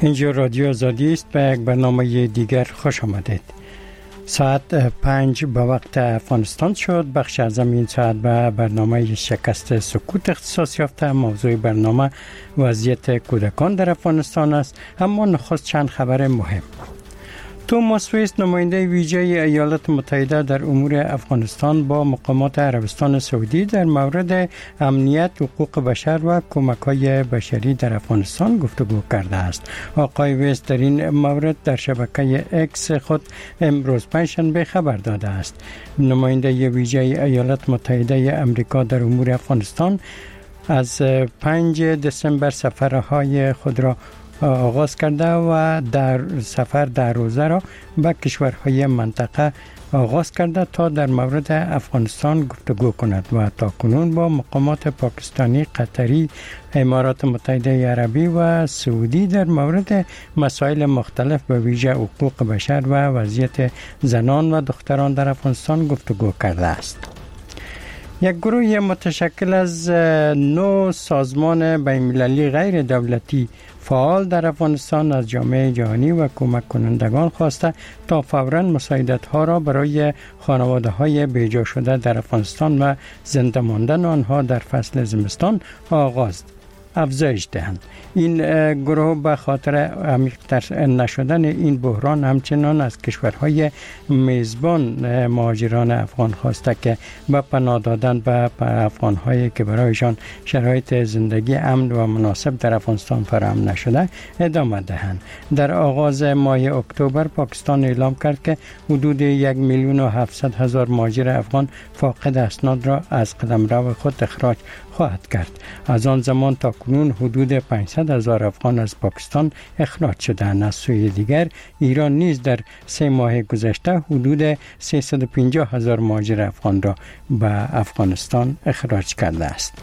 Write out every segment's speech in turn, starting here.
اینجا رادیو آزادی است. به یک برنامه دیگر خوش آمدید. ساعت 5 به وقت افغانستان شد. بخش از این ساعت به برنامه شکست سکوت اختصاص یافته. موضوع برنامه وضعیت کودکان در افغانستان است. اما نخست چند خبر مهم. توماس ویست، نماینده ویژه ایالات متحده در امور افغانستان، با مقامات عربستان سعودی در مورد امنیت، حقوق بشر و کمک‌های بشری در افغانستان گفتگو کرده است. آقای ویست در این مورد در شبکه اکس خود امروز پنجشنبه خبر داده است. نماینده ویژه ایالات متحده آمریکا در امور افغانستان از 5 دسامبر سفرهای خود را آغاز کرده و در سفر 10 روزه را به کشورهای منطقه آغاز کرده تا در مورد افغانستان گفتگو کند و تاکنون با مقامات پاکستانی، قطری، امارات متحده عربی و سعودی در مورد مسائل مختلف به ویژه حقوق بشر و وضعیت زنان و دختران در افغانستان گفتگو کرده است. یک گروه متشکل از 9 سازمان بین‌المللی غیر دولتی فعال در افغانستان از جامعه جهانی و کمک کنندگان خواسته تا فوراً مساعدت‌ها را برای خانواده‌های بیجا شده در افغانستان و زنده ماندن آنها در فصل زمستان افزایش دهند. این گروه به خاطر عمیق‌تر نشدن این بحران همچنان از کشورهای میزبان مهاجران افغان خواسته که به پناه دادن به افغان‌هایی که برایشان شرایط زندگی امن و مناسب در افغانستان فراهم نشده ادامه دهند. در آغاز ماه اکتبر پاکستان اعلام کرد که حدود 1,700,000 مهاجر افغان فاقد اسناد را از قلمرو خود اخراج خواهد کرد. از آن زمان تا کنون حدود 500,000 افغان از پاکستان اخراج شدند. از سوی دیگر ایران نیز در 3 ماه گذشته حدود 350,000 مهاجر افغان را به افغانستان اخراج کرده است.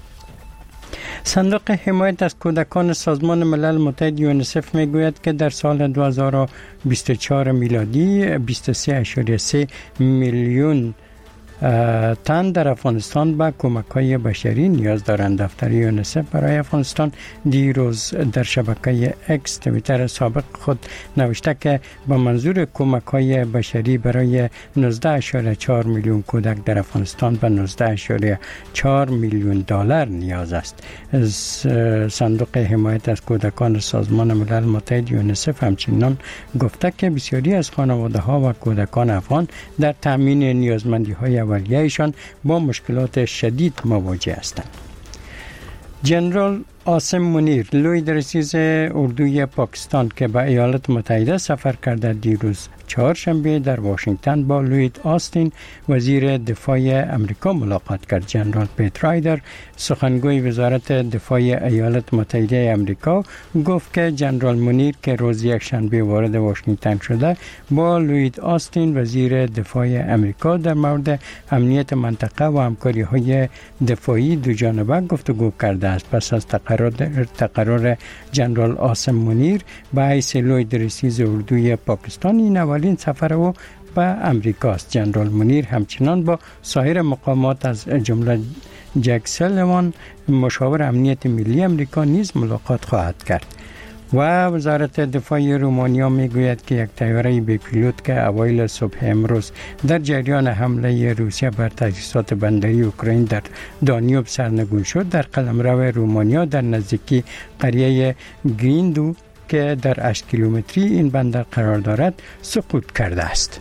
صندوق حمایت از کودکان سازمان ملل متحد یونیسف میگوید که در سال 2024 میلادی 23.3 میلیون تن در افغانستان به کمک‌های بشری نیاز دارند. دفتر یونیسف برای افغانستان دیروز در شبکه اکس توییتر سابق خود نوشته که به منظور کمک‌های بشری برای 19.4 میلیون کودک در افغانستان به 19.4 میلیون دلار نیاز است. صندوق حمایت از کودکان سازمان ملل متحد یونیسف همچنین گفته که بسیاری از خانواده‌ها و کودکان افغان در تامین نیازمندی‌های اولیه‌شان با مشکلات شدید مواجه هستند. جنرال عاصم منیر، لوی درسیز اردوی پاکستان که به ایالات متحده سفر کرده، دیروز چهارشنبه در واشنگتن با لوید آستین وزیر دفاع امریکا ملاقات کرد. جنرال پیت رایدر، سخنگوی وزارت دفاع ایالات متحده امریکا، گفت که جنرال منیر که روز یکشنبه وارد واشنگتن شده با لوید آستین وزیر دفاع امریکا در مورد امنیت منطقه و همکاری‌های دفاعی دوجانبه گفتگو کرده است. پس از تقرر جنرال عاصم منیر به حیث لوی درسیز اردوی پاکستان، این اولین سفر او به امریکا است. جنرال منیر همچنان با سایر مقامات از جمله جک سلیوان، مشاور امنیت ملی امریکا، نیز ملاقات خواهد کرد. و وزارت دفاع رومانیا میگوید که یک طیاره بی پیلوت که اوایل صبح امروز در جریان حمله روسیه بر تاسیسات بندری اوکراین در دانیوب سرنگون شد، در قلمرو رومانیا در نزدیکی قریه گریندو که در 8 کیلومتری این بندر قرار دارد سقوط کرده است.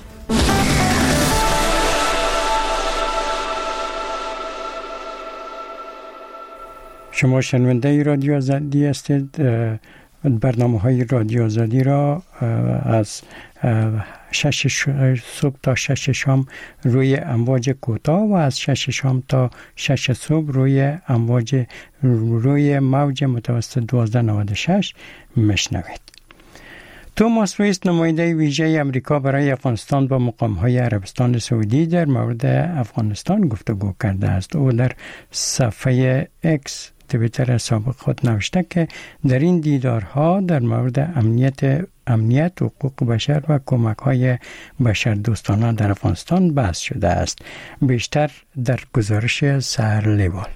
شما شنونده رادیو آزادی هستید. برنامه های رادیو آزادی را از 6 صبح تا 6 شام روی امواج کوتاه و از 6 شام تا 6 صبح روی موج متوسط 1296 میشنوید. توماس ویست، نماینده ویژه امریکا برای افغانستان، با مقام‌های عربستان سعودی در مورد افغانستان گفتگو کرده است. او در صفحه اکس توییتر سابق خود نوشته که در این دیدارها در مورد امنیت، حقوق بشر و کمک‌های بشردوستانه در افغانستان بحث شده است. بیشتر در گزارش سحر لیوال.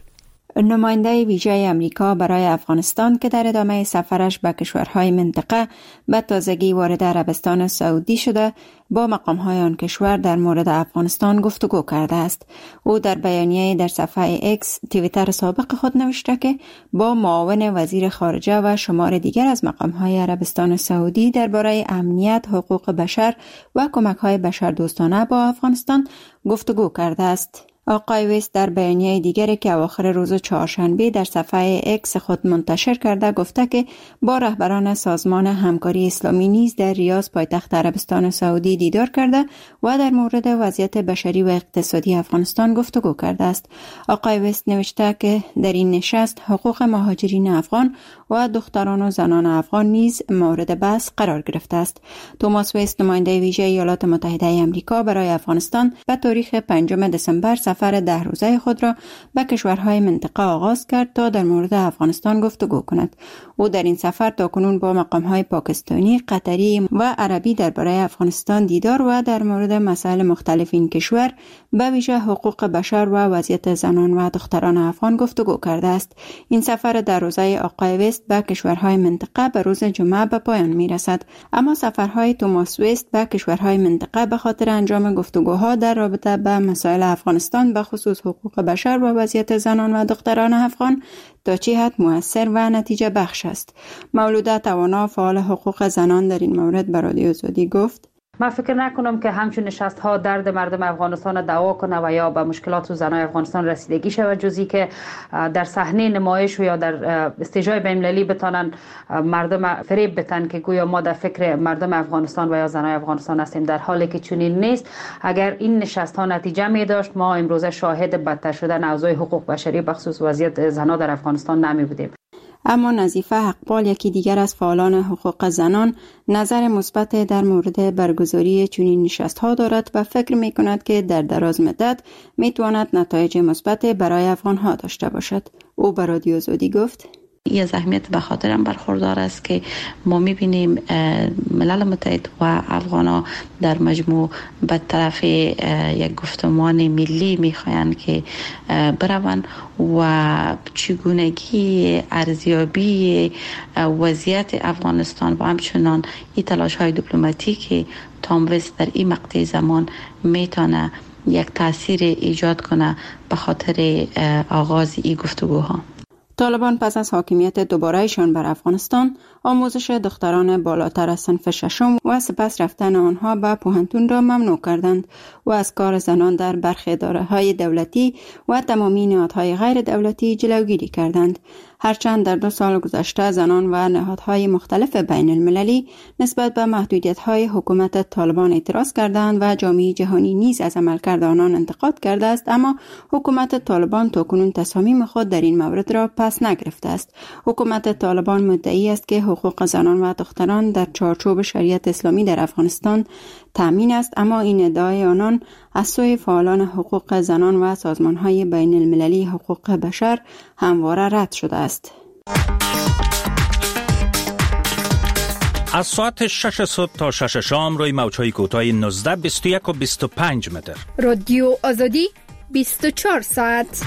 نماینده ویژه امریکا برای افغانستان که در ادامه سفرش به کشورهای منطقه به تازگی وارد عربستان سعودی شده، با مقام‌های آن کشور در مورد افغانستان گفتگو کرده است. او در بیانیه در صفحه اکس توییتر سابق خود نوشته که با معاون وزیر خارجه و شمار دیگر از مقام‌های عربستان سعودی درباره امنیت، حقوق بشر و کمک‌های بشردوستانه با افغانستان گفتگو کرده است. آقای ویست در بیانیه دیگری که اواخر روز چهارشنبه در صفحه اکس خود منتشر کرده گفته که با رهبران سازمان همکاری اسلامی نیز در ریاض پایتخت عربستان سعودی دیدار کرده و در مورد وضعیت بشری و اقتصادی افغانستان گفتگو کرده است. آقای ویست نوشته که در این نشست حقوق مهاجرین افغان و دختران و زنان افغان نیز مورد بحث قرار گرفته است. توماس ویست نماینده ویژه ایالات متحده آمریکا برای افغانستان به تاریخ 5 دسامبر سفر 10 روزه خود را به کشورهای منطقه آغاز کرد تا در مورد افغانستان گفتگو کند. او در این سفر تاکنون با مقام‌های پاکستانی، قطری و عربی درباره افغانستان دیدار و در مورد مسائل مختلف این کشور به ویژه حقوق بشر و وضعیت زنان و دختران افغان گفتگو کرده است. این سفر 10 روزه آقای ویست به کشورهای منطقه به روز جمعه به پایان می‌رسد، اما سفرهای توماس ویست به کشورهای منطقه به خاطر انجام گفتگوها در رابطه با مسائل افغانستان به خصوص حقوق بشر و وضعیت زنان و دختران افغان تا چه حد مؤثر و نتیجه بخش است. مولوده توانا، فعال حقوق زنان، در این مورد به رادیو آزادی گفت: من فکر نکنم که همچون نشست ها درد مردم افغانستان دعوا کنه و یا به مشکلات و زنای افغانستان رسیدگی شود، جزی که در صحنه نمایش و یا در استیجای بین‌المللی بتانن مردم فریب بتن که گویا ما در فکر مردم افغانستان و یا زنای افغانستان هستیم، در حالی که چنین نیست. اگر این نشست ها نتیجه می داشت ما امروزه شاهد بدتر شدن اوضاع حقوق بشری بخصوص وضعیت زنها در افغانستان نمی بودیم. اما نظیفه حقپال، یکی دیگر از فعالان حقوق زنان، نظر مثبت در مورد برگزاری چنین نشست‌ها دارد و فکر می‌کند که در دراز مدت می‌تواند نتایج مثبت برای افغان‌ها داشته باشد. او به رادیو آزادی گفت: این از اهمیت به خاطرم برخوردار است که ما می‌بینیم ملل متحد و افغان‌ها در مجموع به طرف یک گفتمان ملی می‌خواهند که بروند و چگونگی ارزیابی وضعیت افغانستان و همچنان این تلاش‌های دیپلماتیکی تام ویست در این مقطع زمان میتونه یک تاثیر ایجاد کنه به خاطر آغاز این گفتگوها. طالبان پس از حاکمیت دوباره‌شان بر افغانستان، آموزش دختران بالاتر از صنف ششم و سپس رفتن آنها به پوهنتون را ممنوع کردند و از کار زنان در برخی اداره‌های دولتی و تمامی نهادهای غیر دولتی جلوگیری کردند. هرچند در 2 سال گذشته زنان و نهادهای مختلف بین المللی نسبت به محدودیت‌های حکومت طالبان اعتراض کردند و جامعه جهانی نیز از عملکرد آنان انتقاد کرده است، اما حکومت طالبان تاکنون تصامیم خود در این مورد را پس نگرفته است. حکومت طالبان مدعی است که حقوق زنان و دختران در چارچوب شریعت اسلامی در افغانستان تامین است، اما این ادعای آنان از سوی فعالان حقوق زنان و سازمان‌های بین المللی حقوق بشر همواره رد شده است. از ساعت 6 صبح تا 6 شام روی موج‌های کوتاه 19، 21 و 25 متر. رادیو آزادی 24 ساعت.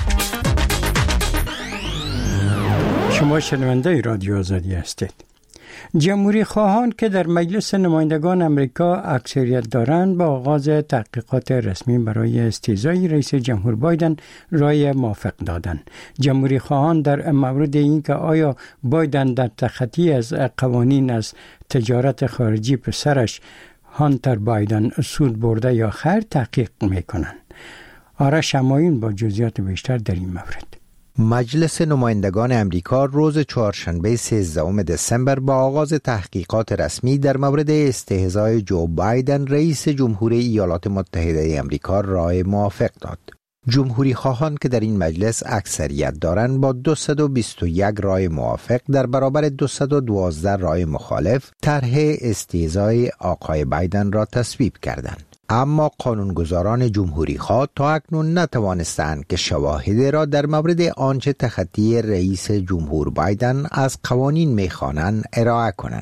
شما شنونده رادیو آزادی هستید. جمهوری خواهان که در مجلس نمایندگان امریکا اکثریت دارند با آغاز تحقیقات رسمی برای استیضای رئیس جمهور بایدن رای موافق دادند. جمهوری خواهان در مورد اینکه آیا بایدن در تخطی از قوانین از تجارت خارجی پسرش هانتر بایدن سود برده یا خیر تحقیق میکنند. آرش شمایون با جزئیات بیشتر در این مورد. مجلس نمایندگان امریکا روز چهارشنبه 13 دسامبر با آغاز تحقیقات رسمی در مورد استهزای جو بایدن رئیس جمهور ایالات متحده امریکا رای موافق داد. جمهوری خواهان که در این مجلس اکثریت دارند با 221 رای موافق در برابر 212 رای مخالف طرح استهزای آقای بایدن را تصویب کردند. اما قانونگذاران جمهوری خواه تا اکنون نتوانستند که شواهد را در مورد آنچه تخطی رئیس جمهور بایدن از قوانین می‌خوانند ارائه کنند.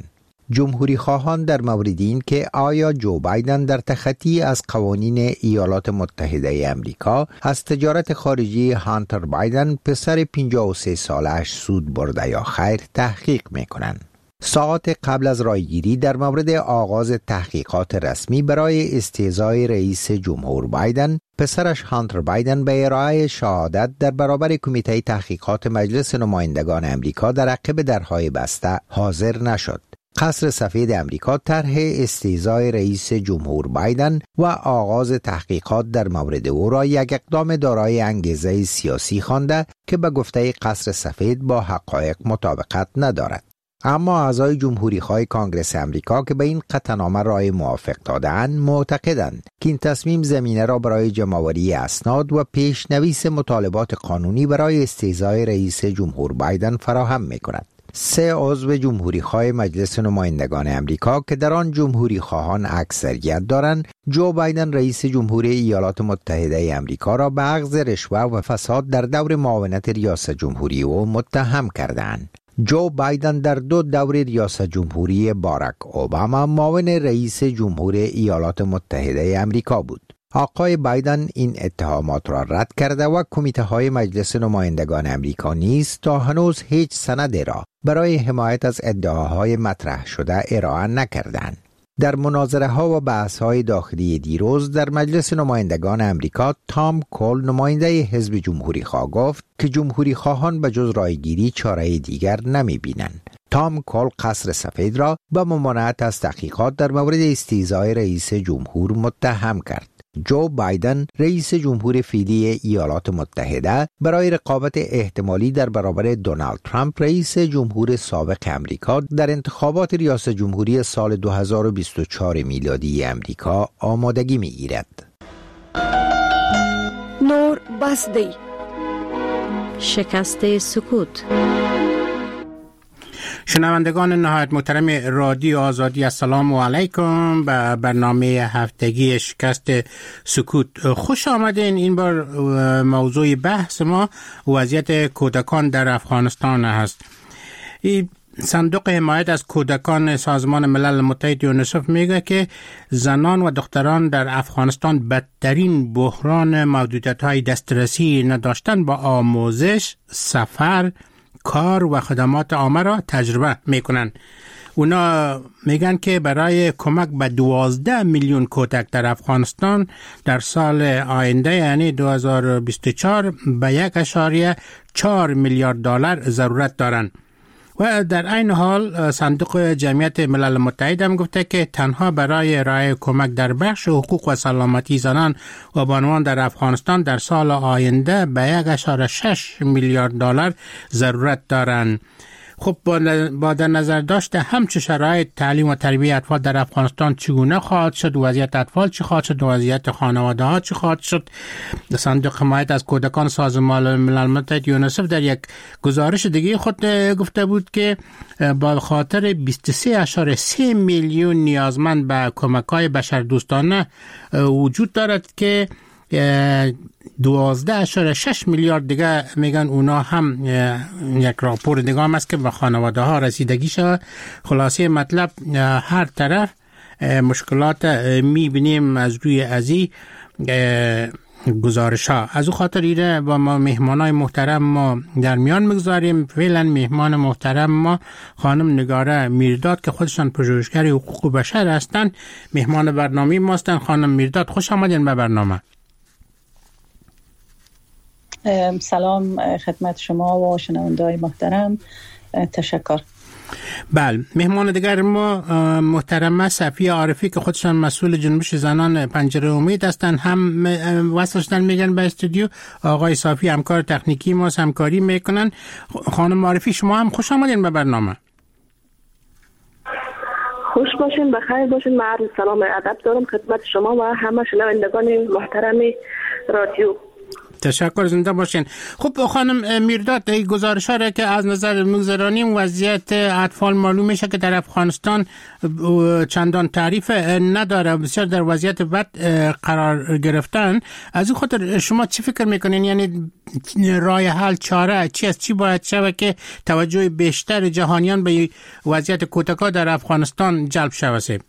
جمهوری خواهان در مورد این که آیا جو بایدن در تخطی از قوانین ایالات متحده امریکا از تجارت خارجی هانتر بایدن پسر 53 سالش سود برده یا خیر تحقیق میکنند. ساعات قبل از رایگیری در مورد آغاز تحقیقات رسمی برای استعزای رئیس جمهور بایدن، پسرش هانتر بایدن به ارائه شهادت در برابر کمیته تحقیقات مجلس نمایندگان امریکا در عقب درهای بسته حاضر نشد. قصر سفید امریکا طرح استعزای رئیس جمهور بایدن و آغاز تحقیقات در مورد او را یک اقدام دارای انگیزه سیاسی خوانده که به گفته قصر سفید با حقایق مطابقت ندارد. اما اعضای جمهوری‌خواه کانگرس امریکا که به این قطعنامه رای موافق دادند معتقدند که این تصمیم زمینه را برای جمع‌آوری اسناد و پیشنویس مطالبات قانونی برای استعزای رئیس جمهور بایدن فراهم می‌کند. 3 عضو جمهوری‌خواه مجلس نمایندگان امریکا که در آن جمهوری‌خواهان اکثریت دارند، جو بایدن رئیس جمهوری ایالات متحده امریکا را به اخذ رشوه و فساد در دور معاونت ریاست جمهوری او متهم کردند. جو بایدن در 2 دور ریاست جمهوری باراک اوباما معاون رئیس جمهور ایالات متحده امریکا بود. آقای بایدن این اتهامات را رد کرده و کمیته های مجلس نمایندگان امریکا نیز تا هنوز هیچ سندی را برای حمایت از ادعاهای مطرح شده ارائه نکردند. در مناظره ها و بحث های داخلی دیروز در مجلس نمایندگان امریکا، تام کول نماینده حزب جمهوری خواه گفت که جمهوری خواهان به جز رایگیری چاره دیگر نمی بینند. تام کول قصر سفید را به ممانعت از تحقیقات در مورد استعزای رئیس جمهور متهم کرد. جو بایدن رئیس جمهور فعلی ایالات متحده برای رقابت احتمالی در برابر دونالد ترامپ رئیس جمهور سابق امریکا در انتخابات ریاست جمهوری سال 2024 میلادی امریکا آمادگی می‌گیرد. نور بسدی شکست سکوت. شنوندگان نهایت محترم رادیو آزادی، السلام علیکم به برنامه هفتگی شکست سکوت. خوش آمدین. این بار موضوع بحث ما وضعیت کودکان در افغانستان هست. صندوق حمایت از کودکان سازمان ملل متحد یونیسف میگه که زنان و دختران در افغانستان بدترین بحران محدودیت‌های دسترسی نداشتن با آموزش، سفر، کار و خدمات عامه را تجربه میکنن. اونا میگن که برای کمک به 12 میلیون کودک در افغانستان در سال آینده یعنی 2024 به 1.4 میلیارد دلار ضرورت دارن. و در این حال صندوق جمعیت ملل متحد هم گفته که تنها برای ارائه کمک در بخش حقوق و سلامتی زنان و بانوان در افغانستان در سال آینده به 1.6 میلیارد دلار ضرورت دارند. خب با در نظر داشته همچه شرایط تعلیم و تربیت اطفال در افغانستان چگونه خواهد شد، وضعیت اطفال چی خواهد شد، وضعیت خانواده ها چی خواهد شد، صندوق حمایت از کودکان سازمان ملل متحد یونیسف در یک گزارش دیگه خود گفته بود که با خاطر 23.3 میلیون نیازمند به کمک‌های بشردوستانه وجود دارد که 12.6 میلیارد دیگه میگن اونا هم یک راپور دیگه هم است که به خانواده ها رسیدگی شود. خلاصه مطلب هر طرف مشکلات میبینیم از روی ازی گزارش ها. از او خاطر ایره با ما مهمانای محترم ما در میان مگذاریم. فعلا مهمان محترم ما خانم نگاره میرداد که خودشان پژوهشگر حقوق بشر هستند مهمان برنامه ما هستند. خانم میرداد خوش آمدین به برنامه. سلام خدمت شما و شنونده‌های محترم، تشکر. بله، مهمان دیگر ما محترمه صفیه عارفی که خودشان مسئول جنبش زنان پنجره امید هستند هم وصل شدن میگن به استودیو. آقای صافی همکار تکنیکی ما همکاری میکنن. خانم عارفی شما هم خوش آمدین به برنامه. خوش باشین، بخیر باشین. من عرض سلام ادب دارم خدمت شما و همه شنوندگان محترم رادیو. تشکر، زنده باشین. خب خانم میرداد، گزارش ها را که از نظر میگذرانیم وضعیت اطفال معلوم میشه که در افغانستان چندان تعریف نداره، بسیار در وضعیت بد قرار گرفتن. از این خاطر شما چی فکر میکنین؟ یعنی راه حل، چاره چی است؟ چی باید شود که توجه بیشتر جهانیان به وضعیت کودکان در افغانستان جلب شود؟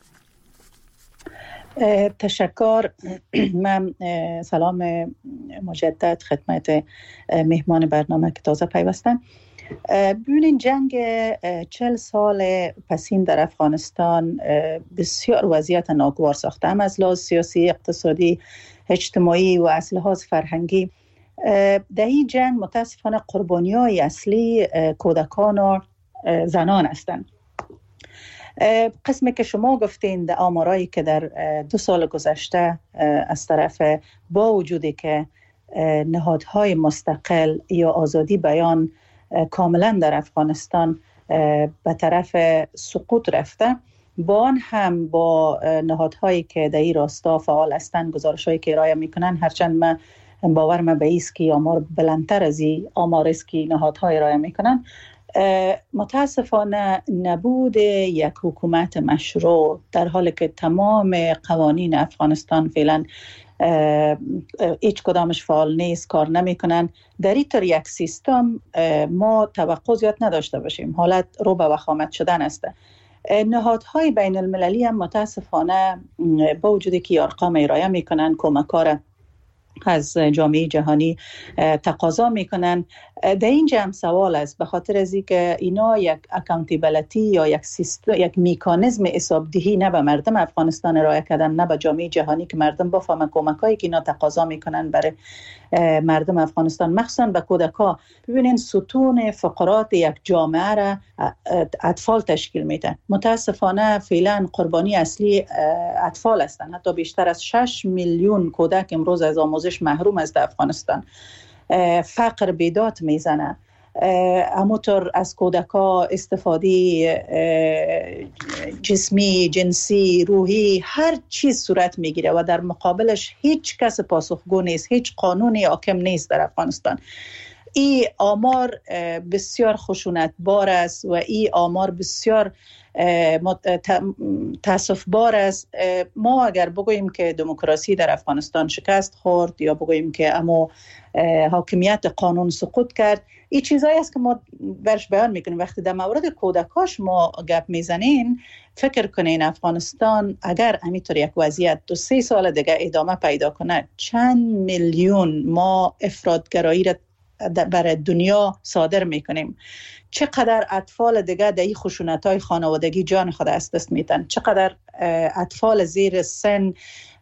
تشکر. من سلام مجدد خدمت مهمان برنامه که تازه پیوستن. ببینین جنگ 40 سال پسین در افغانستان بسیار وضعیت ناگوار ساخته، هم از لحاظ سیاسی، اقتصادی، اجتماعی و از لحاظ فرهنگی. در این جنگ متاسفانه قربانی‌های اصلی کودکان و زنان هستند. قسمی که شما گفتین در آمارایی که در 2 سال گذشته از طرف با وجودی که نهادهای مستقل یا آزادی بیان کاملا در افغانستان به طرف سقوط رفته، با آن هم با نهادهایی که در این راستا فعال هستند، گزارش‌هایی که ارائه میکنن، هرچند من باورم به ایست که آمار بلندتر از این آمار است که نهادها ارائه میکنن، متاسفانه نبود یک حکومت مشروع، در حالی که تمام قوانین افغانستان فعلا هیچ کدامش فعال نیست، کار نمیکنن. در این طور یک سیستم ما توقع زیاد نداشته باشیم، حالت رو به وخامت شدن است. نهادهای بین المللی هم متاسفانه با وجودی که ارقام ارائه میکنن، کمک‌ها از جامعه جهانی تقاضا میکنن، در اینجا هم سوال است، به خاطر از اینکه اینا یک اکانتیبلیتی یا یک میکانیزم حسابدهی نه به مردم افغانستان ارائه کردن، نه به جامعه جهانی که مردم بفهمن کمکایی که اینا تقاضا میکنن برای مردم افغانستان، مخصوصا به کودکان. ببینین ستون فقرات یک جامعه را اطفال تشکیل میدن. متاسفانه فعلا قربانی اصلی اطفال هستند. حتی بیشتر از 6 میلیون کودک امروز از آموزش محروم است در افغانستان. فقر بیداد میزنه، همونطور از کودکا استفاده جسمی، جنسی، روحی، هر چیز صورت میگیره و در مقابلش هیچ کس پاسخگو نیست، هیچ قانونی حاکم نیست در افغانستان. این آمار بسیار خشونت بار است و این آمار بسیار تاسف بار است. ما اگر بگوییم که دموکراسی در افغانستان شکست خورد یا بگوییم که اما حاکمیت قانون سقوط کرد، این چیزایی است که ما برش بیان میکنیم. وقتی در مورد کودکاش ما گپ میزنین، فکر کنین افغانستان اگر همینطور یک وضعیت 2-3 سال دیگه ادامه پیدا کنه، چند میلیون ما افراطگرایی را برای دنیا صادر میکنیم. چقدر اطفال دیگه در این خشونت‌های خانوادگی جان خود از دست میدن، چقدر اطفال زیر سن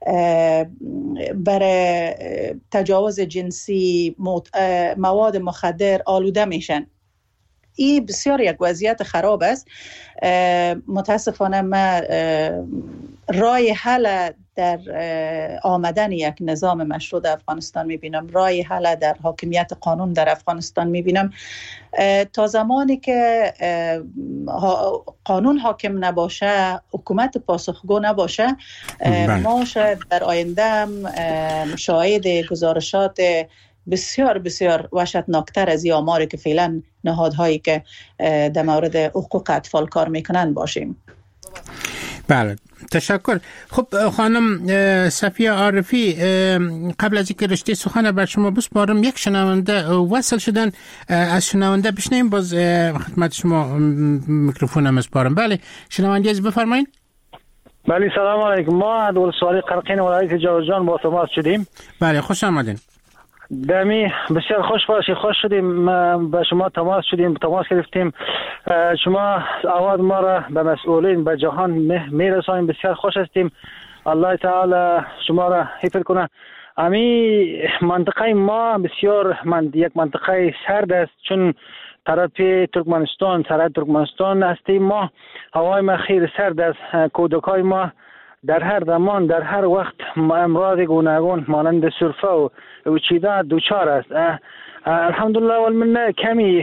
برای تجاوز جنسی، مواد مخدر آلوده میشن. این بسیار یک وضعیت خراب است. متاسفانه ما راه حل در آمدن یک نظام مشروع در افغانستان میبینم، راه حل در حاکمیت قانون در افغانستان میبینم. تا زمانی که قانون حاکم نباشه، حکومت پاسخگو نباشه، ما شاید در آینده شاهد گزارشات بسیار بسیار وحشتناکتر از این آماری که فعلا نهادهایی که در مورد حقوق اطفال کار میکنن باشیم. بله، تشکر. خب خانم صفیه عارفی، قبل از اینکه رشته سخن بر شما بسپارم، یک شنونده وصل شدن، از شنونده بشنیم، باز خدمت شما میکروفونم بسپارم. بله شنونده از بفرمایید. بله سلام علیکم. ما ولسوالی قرقین ولایت جوزجان با تماس شدیم. بله خوش آمدین. دمی بسیار خوش باشی، خوش شدیم به شما تماس گرفتیم. شما آواز ما را به مسئولین به جهان میرسانیم، بسیار خوش هستیم. الله تعالی شما را حفظ کنه. امی منطقه ما بسیار یک منطقه سرد است، چون طرف ترکمنستان هستیم. ما هوای ما خیلی سرد است. کودکای ما در هر زمان در هر وقت امراض گوناگون مانند سرفه و چیزا دوچار است. الحمدلله والمنه کمی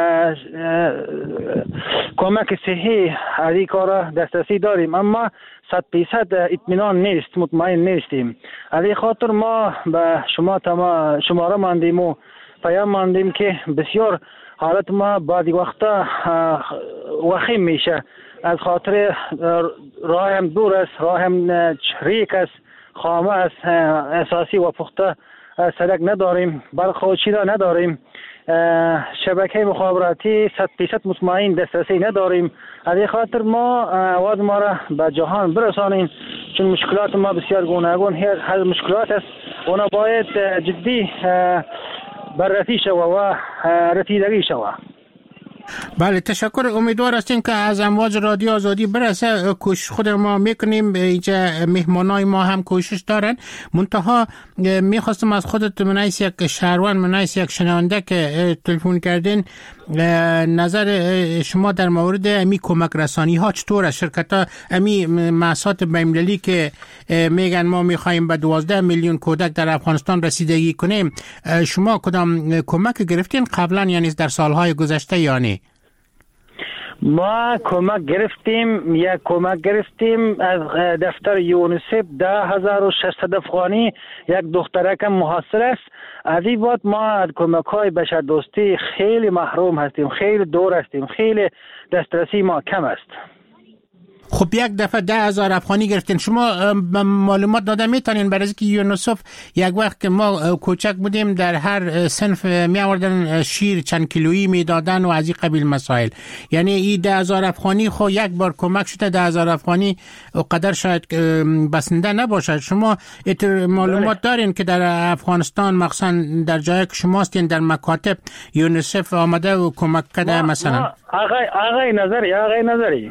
کمک صحی از این کار دسترسی داریم، اما 100% اطمینان نیست، مطمئن نیستیم. از این خاطر ما به شماره ماندیم و پیام ماندیم که بسیار حالت ما بعضی وقتا وخیم میشه، از خاطر راه هم دور است، راه هم ریک است، خامه است، اساسی و پخته سرک نداریم، برق و چیزا نداریم، شبکه مخابراتی 100% مطمئن دسترسی نداریم. از این خاطر ما آواز ما را به جهان برسانیم، چون مشکلات ما بسیار گوناگون هر مشکلات است، اونا باید جدی بررسی شود و رسیدگی شود. بله تشکر. امیدوار هستیم که از امواج رادیو آزادی برسه. کوشش خود ما میکنیم، اینجا مهمانای ما هم کوشش دارن. منتها میخواستم از خودت منایس یک شهروند، منایس یک شنونده که تلفن کردین، نظر شما در مورد امی کمک رسانی ها چطور است؟ شرکت ها امی مؤسسات بین‌المللی که میگن ما میخوایم به 12 میلیون کودک در افغانستان رسیدگی کنیم، شما کدام کمک گرفتین قبلا، یعنی در سالهای گذشته یا نه؟ ما کمک گرفتیم از دفتر یونیسف 10,600 افغانی، یک دخترک محاصره است. از این بعد ما از کمک های بشردوستی خیلی محروم هستیم، خیلی دور هستیم، خیلی دسترسی ما کم است. خب یک دفعه 10,000 افغانی گرفتین. شما معلومات داده میتونین؟ برای اینکه یونیسف یک وقت که ما کوچک بودیم در هر صنف می آوردن شیر چند کیلویی میدادن و از این قبیل مسائل، یعنی این 10,000 افغانی خو یک بار کمک شده، 10,000 افغانی قدر شاید بسنده نباشد. شما معلومات دارین که در افغانستان مخصوصا در جایی که شما هستین در مکاتب یونیسف آمده و کمک کرده؟ مثلا آقای نظری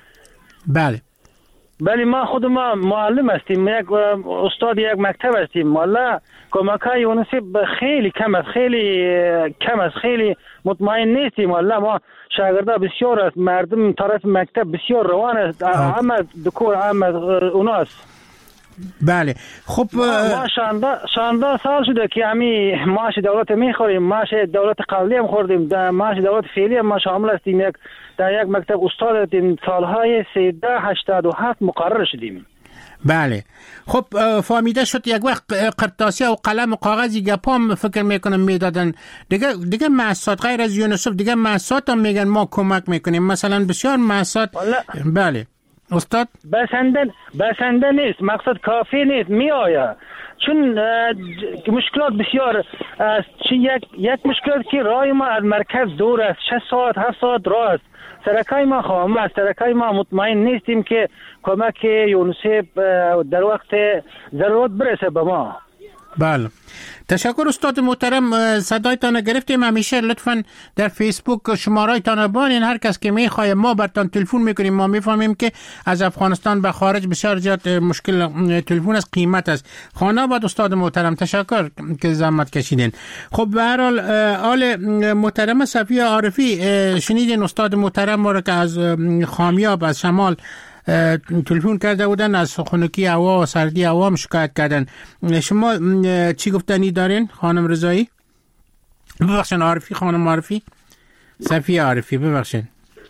بله ما خود ما معلم هستیم، یک استاد یک مکتب هستیم، والا کمک های یونیسف خیلی کم است، خیلی مطمئن نیستیم. والا ما شاگردا بسیار است، مردم طرف مکتب بسیار روان است، همه دکور همه اوناست. بله خب ما 16 سال شده که همی معاش دولت میخوریم، معاش دولت قبلی هم خوردیم، معاش دولت فعلی هم ما شامل هستیم، در یک مکتب استاد هستیم، سالهای 1387 مقرر شدیم. بله خب فهمیده شد. یک وقت قرطاسی و قلم و کاغذی گپام فکر میکنم میدادن دیگه مؤسسات غیر از یونیسف، دیگه مؤسسات هم میگن ما کمک میکنیم، مثلا بسیار مؤسسات. بله استاد بسنده نیست، مقصد کافی نیست، می آید چون مشکلات بسیار است. یک مشکلات که راه ما از مرکز دور است، 6 ساعت 7 ساعت راه است، سرکای ما خامه است، سرکای ما مطمئن نیستیم که کمک یونیسف در وقت ضرورت برسه به ما. بله تشکر استاد محترم، صدایتان گرفتیم. همیشه لطفاً در فیسبوک شماره‌تان بانین، هر کس که میخواد ما براتون تلفن میکنیم. ما میفهمیم که از افغانستان به خارج بسیار زیاد مشکل تلفن است، قیمت است. خانه باد استاد محترم، تشکر که زحمت کشیدین. خب به هر حال آل محترم صفیه عارفی، شنیدین استاد محترم ما که از خامیاب از شمال تلفن کرده بودن، از خنکی هوا و سردی هوا هم شکایت کردن. شما چی گفتنی دارین خانم رضایی؟ ببخشن عارفی، خانم عارفی، صفیه عارفی، ببخشن.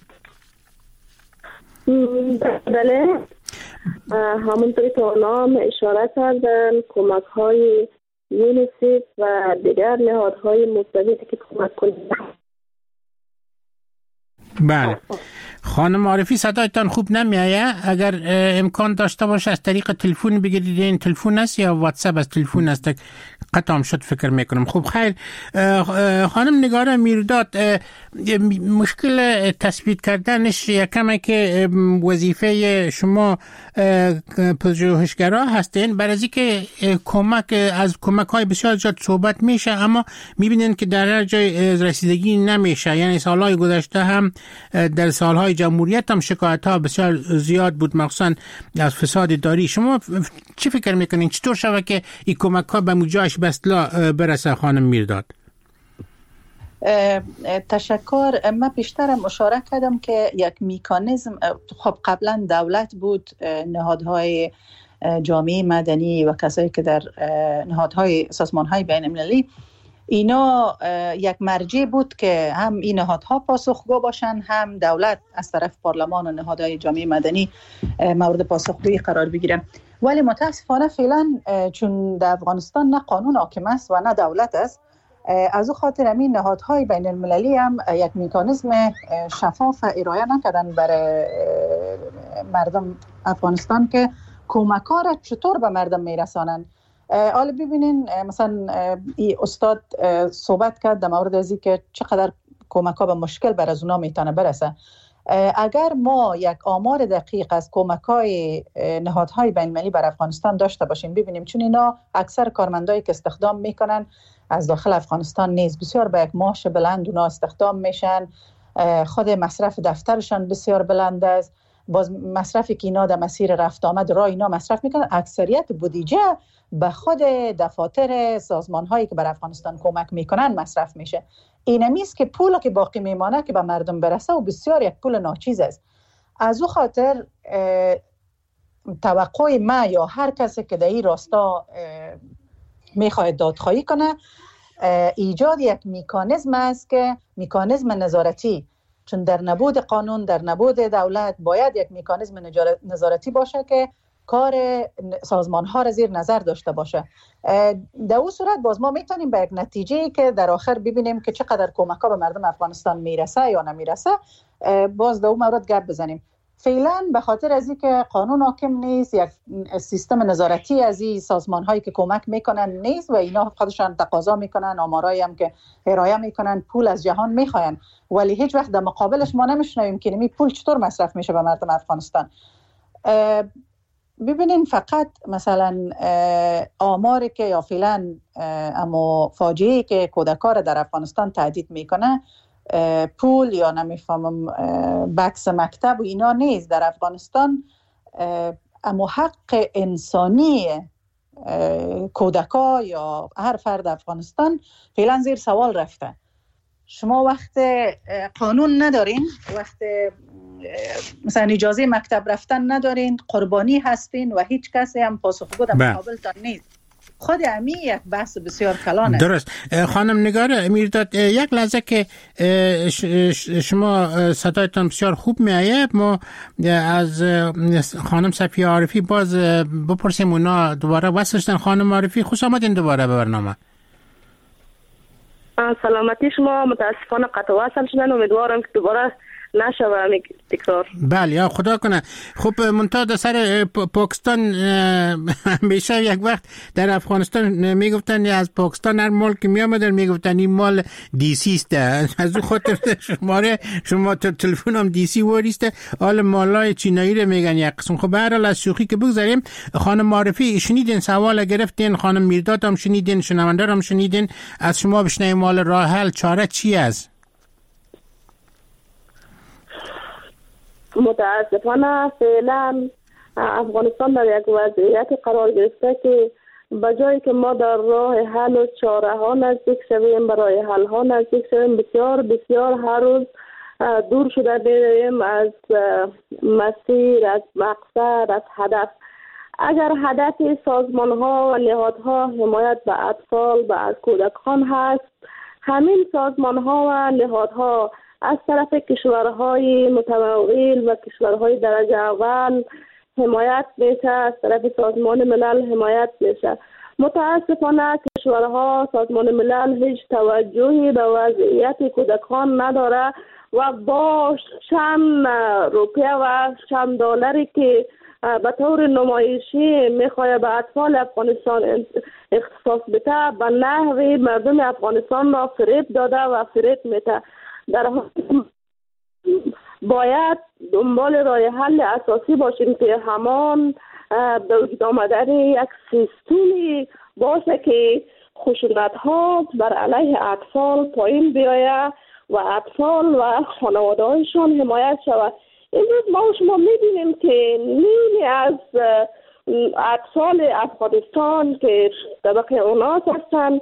بله همونطوری که نام اشاره کردن، کمک های یونیسف و دیگر نهادهای مستقیمی که کمک کنند. بله خانم عارفی صدایتان خوب نمیایه، اگر امکان داشته باشه از طریق تلفن بگیرید. این تلفن است یا واتساپ از تلفن است؟ قطعم شد فکر میکنم. خب خیر خانم نگار میرداد، مشکل تثبیت کردنش یکمه که وظیفه شما پژوهشگرا هستین، برای اینکه از کمک های بسیار زیاد صحبت میشه اما میبینین که در هر جای رسیدگی نمیشه. یعنی سالهای گذشته هم در سالهای جمهوریت هم شکایت ها بسیار زیاد بود، مخصوصا از فساد اداری. شما چی فکر میکنین چطور شود که این کمک ها به مجاش به اصطلاح برسه خانم میرداد؟ تشکر. من پیشترم اشاره کردم که یک میکانیزم، خب قبلا دولت بود، نهادهای جامعه مدنی و کسایی که در نهادهای سازمانهای بین المللی، اینا یک مرجع بود که هم این نهادها پاسخگو باشن، هم دولت از طرف پارلمان و نهادهای جامعه مدنی مورد پاسخگویی قرار بگیره. ولی متاسفانه فعلا چون در افغانستان نه قانون حاکم است و نه دولت است، از او خاطر همین نهادهای بین المللی هم یک میکانیزم شفاف ارائه نکردن برای مردم افغانستان که کمک‌ها را چطور به مردم میرسانن. حالا ببینین مثلا این استاد صحبت کرد در مورد ازی که چقدر کمک‌ها به مشکل بر از اونا میتونه برسه. اگر ما یک آمار دقیق از کمک‌های نهادهای بین المللی بر افغانستان داشته باشیم، ببینیم چون اینا اکثر کارمندایی که استخدام میکنن از داخل افغانستان نیست، بسیار با یک معاش بلند اونا استخدام میشن، خود مصرف دفترشان بسیار بلند است، باز مصرفی که اینا در مسیر رفت آمد راه اینا مصرف میکنن، اکثریت بودجه به خود دفاتر سازمان هایی که بر افغانستان کمک میکنن مصرف میشه. اینمیست که پولی که باقی میمانه که به مردم برسه و بسیار یک پول ناچیز است. از او خاطر توقع ما یا هر کسی که در این راستا میخواد دادخواهی کنه، ایجاد یک میکانیزم است که میکانیزم نظارتی، چون در نبود قانون، در نبود دولت باید یک میکانیزم نظارتی باشه که کار سازمان ها را زیر نظر داشته باشه. در اون صورت باز ما میتونیم به یک نتیجه که در آخر ببینیم که چقدر کمک ها به مردم افغانستان میرسه یا نمیرسه، باز در اون مورد گپ بزنیم. فعلا به خاطر از اینکه قانون حاکم نیست، یک سیستم نظارتی از این سازمان هایی که کمک میکنن نیست و اینا خودشان تقاضا میکنن، آمارایی هم که ارائه میکنن پول از جهان میخواین، ولی هیچ وقت در مقابلش ما نمیشنویم که این پول چطور مصرف میشه به مردم افغانستان. ببینین فقط مثلا آماری که یا فعلا اما فاجعه‌ای که کودکان در افغانستان تهدید میکنه پول یا نمیفهمم بکس مکتب و اینا نیست. در افغانستان اما حق انسانی کودکا یا هر فرد افغانستان فعلا زیر سوال رفته. شما وقت قانون ندارین، وقت مثلا اجازه مکتب رفتن ندارین، قربانی هستین و هیچ کسی هم پاسخگو در مقابلتان نیست. خود امی یک بحث بسیار کلانه. درست. خانم نگار میرداد، یک لحظه که شما صدایتان بسیار خوب میآید، ما از خانم صفیه عارفی باز بپرسیم اونا دوباره وصلشتن. خانم عارفی خوش آمدین دوباره به برنامه. سلامتی شما. متاسفانه قطع وصل شدن، امیدوارم که دوباره نشوه تکرار. بله یا خدا کنه. خب منتها در سر پاکستان همیشه یک وقت در افغانستان میگفتن از پاکستان هر مال که میامدن میگفتن این مال دی سی است، از اون خاطر شما تلفن هم دی سی وریسته، حال مالای چینایی رو میگن یک قسم. خب به هر حال از شوخی که بگذاریم، خانم معرفی شنیدین سوال گرفتین، خانم میرداد هم شنیدین، شنونده هم شنیدین، از شما بشنویم مال راه حل چاره چی است؟ متاسفانه فعلا افغانستان در یک وضعیت قرار گرفته که بجایی که ما در راه حل و چاره ها نزدیک شویم، برای حل ها نزدیک شویم، بسیار بسیار هر روز دور شده می‌رویم از مسیر، از مقصد، از هدف. اگر هدف سازمان ها و نهادها حمایت به اطفال و کودکان هست، همین سازمان ها و نهادها از طرف کشورهای متمول و کشورهای درجه اول حمایت میشه، از طرف سازمان ملل حمایت میشه. متاسفانه کشورها، سازمان ملل هیچ توجهی به وضعیت کودکان نداره و با چند روپیه و چند دلاری که به طور نمایشی میخواد به اطفال افغانستان اختصاص بده، به نحوی مردم افغانستان را فریب داده و فریب میده. در حال باید دنبال راه حل اساسی باشیم که همان به وجود آمدن یک سیستمی باشه که خشونت ها بر علیه اطفال پایین بیاید و اطفال و خانواده هایشان حمایت شود. امروز ما شما میبینیم که نیمی از اطفال افغانستان که طبقه اوناس هستند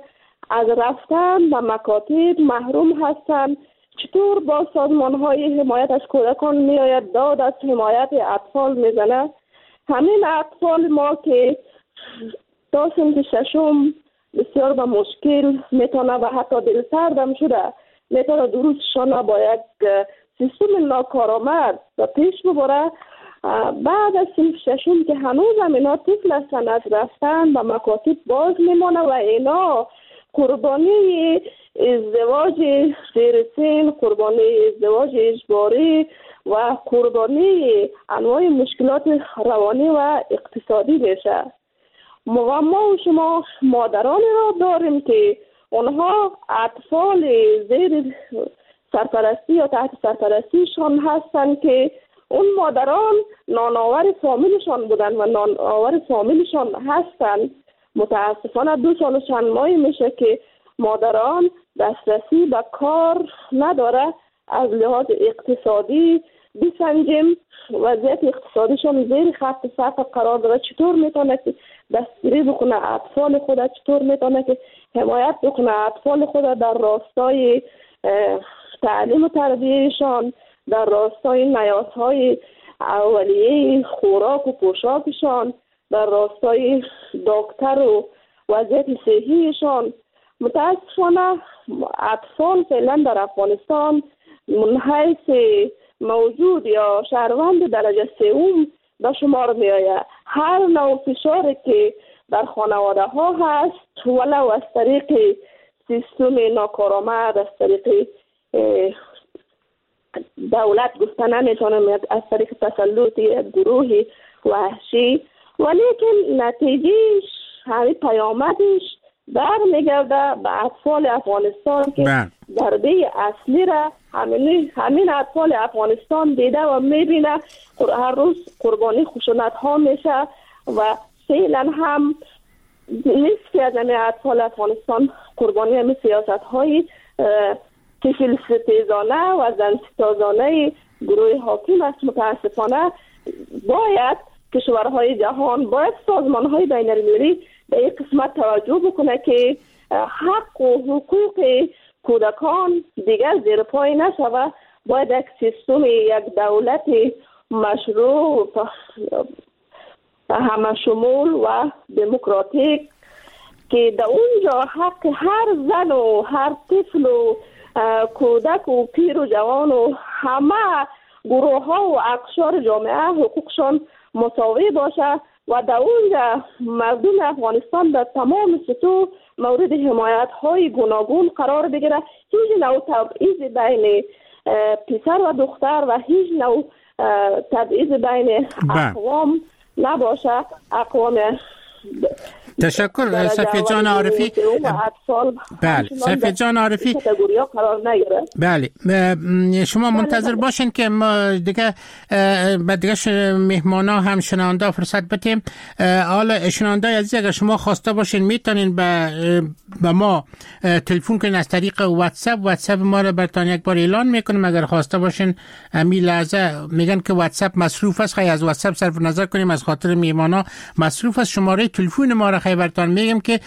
از رفتن به مکاتب محروم هستند. چطور با سازمان‌های حمایت از کودکان میآید داد از حمایت اطفال میزنه؟ همین اطفال ما که تا سنف ششم بسیار به مشکل میتونه و حتی دلسردم شده میتونه دروسشان با یک سیستم ناکارآمد و پیش ببره. بعد از سنف ششم که هنوز هم اینا طفل هستن، از رفتن به مکاتب باز میمانه و اینا قربانی ازدواج زیر سن، قربانی ازدواج اجباری و قربانی انواع مشکلات روانی و اقتصادی میشه. ما و شما مادرانی را داریم که اونها اطفال زیر سرپرستی یا تحت سرپرستیشان هستند که اون مادران نانآور فامیلشان بودن و نانآور فامیلشان هستند. متاسفانه 2 سال و چند ماهی میشه که مادران دسترسی به کار نداره. از لحاظ اقتصادی بسنجیم وضعیت اقتصادیشان زیر خط فقر قرار داره. چطور میتونه که دستگیری بکنه اطفال خود، چطور میتونه که حمایت بکنه اطفال خود در راستای تعلیم و تربیهشان، در راستای نیازهای اولیه خوراک و پوشاکشان، در راستای دکتر و وضعیت صحیشان. متاسفانه اطفال فعلا در افغانستان من حیث موجود یا شهروند درجه سوم به شمار می آید. هر نوع فشاری که در خانواده ها هست ولو از طریق سیستم ناکارآمد، از طریق دولت گفتن نمیتونم، از طریق تسلط گروه وحشی، ولیکن نتیجهش همین پیامدش برمیگرده به اطفال افغانستان که ضربه اصلی را همین اطفال افغانستان دیده و میبینه. هر روز قربانی خشونت ها میشه و فعلا هم نصفی از اطفال افغانستان قربانی همین سیاست های طفل ستیزانه و زن ستازانه گروه حاکم است. متاسفانه باید کشورهای جهان، باید سازمانهای بین المللی به این قسمت توجه بکنه که حق و حقوق کودکان دیگر زیر پای نشود. باید یک سیستم، یک دولت مشروع همه شمول و دموکراتیک که در اونجا حق هر زن و هر طفل و کودک و پیر و جوان و همه گروه ها و اقشار جامعه حقوقشان مساوی باشه و در اونجا مردم افغانستان در تمام سطوح مورد حمایت های گوناگون قرار بگیره. هیچ نوع تبعیض بین پسر و دختر و هیچ نوع تبعیض بین اقوام نباشه. اقوام تشکر صفیه جان عارفی. بله صفیه جان عارفی، بله شما منتظر باشین که ما دیگه مهمانا هم شنونده فرصت بدیم. حالا شنونده عزیز اگر شما خواسته باشین میتونین به ما تلفن کنین از طریق واتساپ ما رو براتون یک بار اعلان میکنیم. اگر خواسته باشین همین لحظه میگن که واتساپ مصروف است، خیلی از واتساپ صرف نظر کنیم از خاطر مهمانا مصروف است. شماره تلفن ما رو براتون میگم که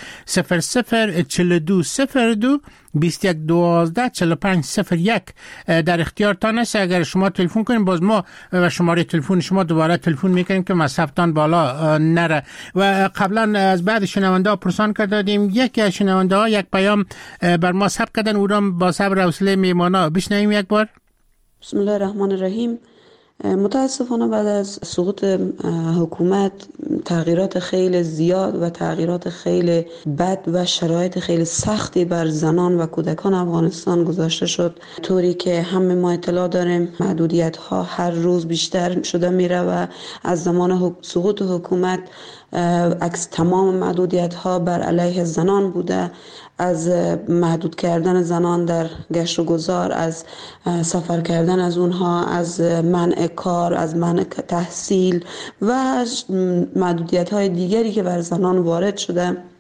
00420221124501 در اختیارتان است. اگر شما تلفن کنین باز ما و شماره تلفن شما دوباره تلفن میکنیم که مصرفتان بالا نره. و قبلا از بعد شنونده ها پرسان کردیم، یکی از شنونده ها یک پیام بر ما ثبت کردن، او را با صبر و حوصله میمانا بشنویم یک بار. بسم الله الرحمن الرحیم. متاسفانه بعد از سقوط حکومت تغییرات خیلی زیاد و تغییرات خیلی بد و شرایط خیلی سختی بر زنان و کودکان افغانستان گذاشته شد، طوری که همه ما اطلاع داریم محدودیت ها هر روز بیشتر شده میره و از زمان سقوط حکومت تمام محدودیت ها بر علیه زنان بوده، از محدود کردن زنان در گشت و گذار، از سفر کردن از اونها، از منع کار، از منع تحصیل و محدودیت های دیگری که بر زنان وارد شده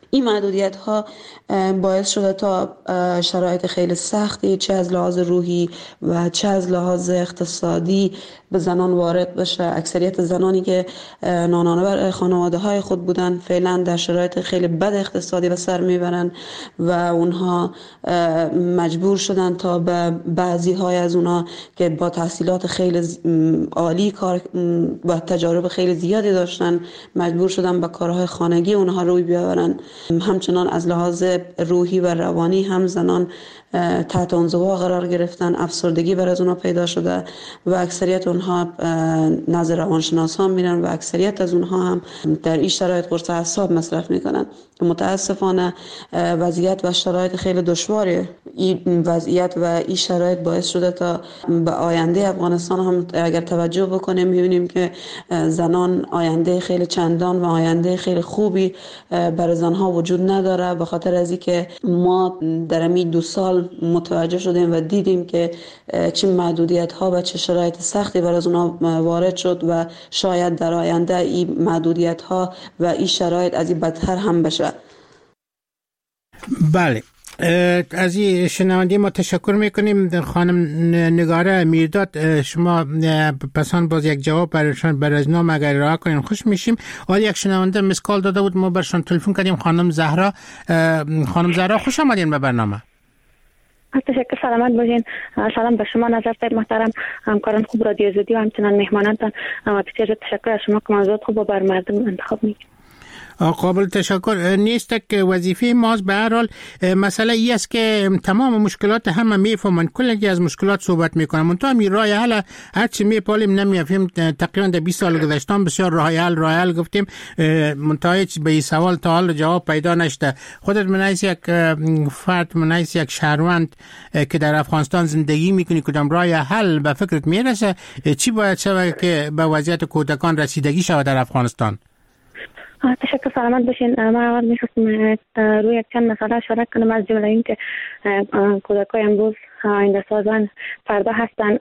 این محدودیت ها باعث شده تا شرایط خیلی سختی چه از لحاظ روحی و چه از لحاظ اقتصادی به زنان وارد بشه. اکثریت زنانی که نانانه بر خانواده های خود بودن فعلا در شرایط خیلی بد اقتصادی به سر میبرن و اونها مجبور شدن تا به بعضی های از اونها که با تحصیلات خیلی عالی کار و تجارب خیلی زیادی داشتن مجبور شدن به کارهای خانگی اونها روی بیاورن. همچنان از لحاظ روحی و روانی هم زنان تحت انزوا قرار گرفتن، افسردگی بر از اونها پیدا شده و اکثریت اونها نزد روانشناسان میرن و اکثریت از اونها هم در این شرایط قرص اعصاب مصرف میکنن. متاسفانه وضعیت و شرایط خیلی دشواره. این وضعیت و این شرایط باعث شده تا به آینده افغانستان هم اگر توجه بکنیم میبینیم که زنان آینده خیلی چندان و آینده خیلی خوبی برای زنها وجود نداره، به خاطر از اینکه ما در این 2 سال متوجه شدیم و دیدیم که چه محدودیت ها و چه شرایط سختی برای اونها وارد شد و شاید در آینده این محدودیت ها و این شرایط از این بدتر هم بشه. بله، از این شنونده ما تشکر میکنیم. خانم نگاره میرداد، شما پسان باز یک جواب برایشان بر از نام اگر راه کنین خوش میشیم. حالا یک شنونده مسکال داده بود، ما برشان تلفن کردیم. خانم زهرا. خانم زهرا خوش آمدین به برنامه. تشکر، سلامت باشین. سلام به شما نظر صاحب محترم، همکاران خوب رادیو آزادی و همچنان مهمانانتان. بسیار تشکر از شما که موضوعات خوب بر مردم انتخاب میکنید. قابل تشکر نیست که وظیفه ماست. به هر حال مسئله ای است که تمام مشکلات همه میفهمن، کلی از مشکلات صحبت میکنن، منتها می راه حل هرچی میپالیم نمیافیم. تقریبا در 20 سال گذشته بسیار راه حل گفتیم، منتها به این سوال تا حال جواب پیدا نشده. خودت منیس یک فرد، منیس یک شهروند که در افغانستان زندگی میکنی، کدام راه حل به فکرت میرسه؟ چی باید شود که به وضعیت کودکان رسیدگی شود در افغانستان؟ تشکر، سلامت باشین. من اول میخواستم روی یک چند مسئله اشاره کنم، از جمله این که کودکای امروز آینده سازان فردا هستن.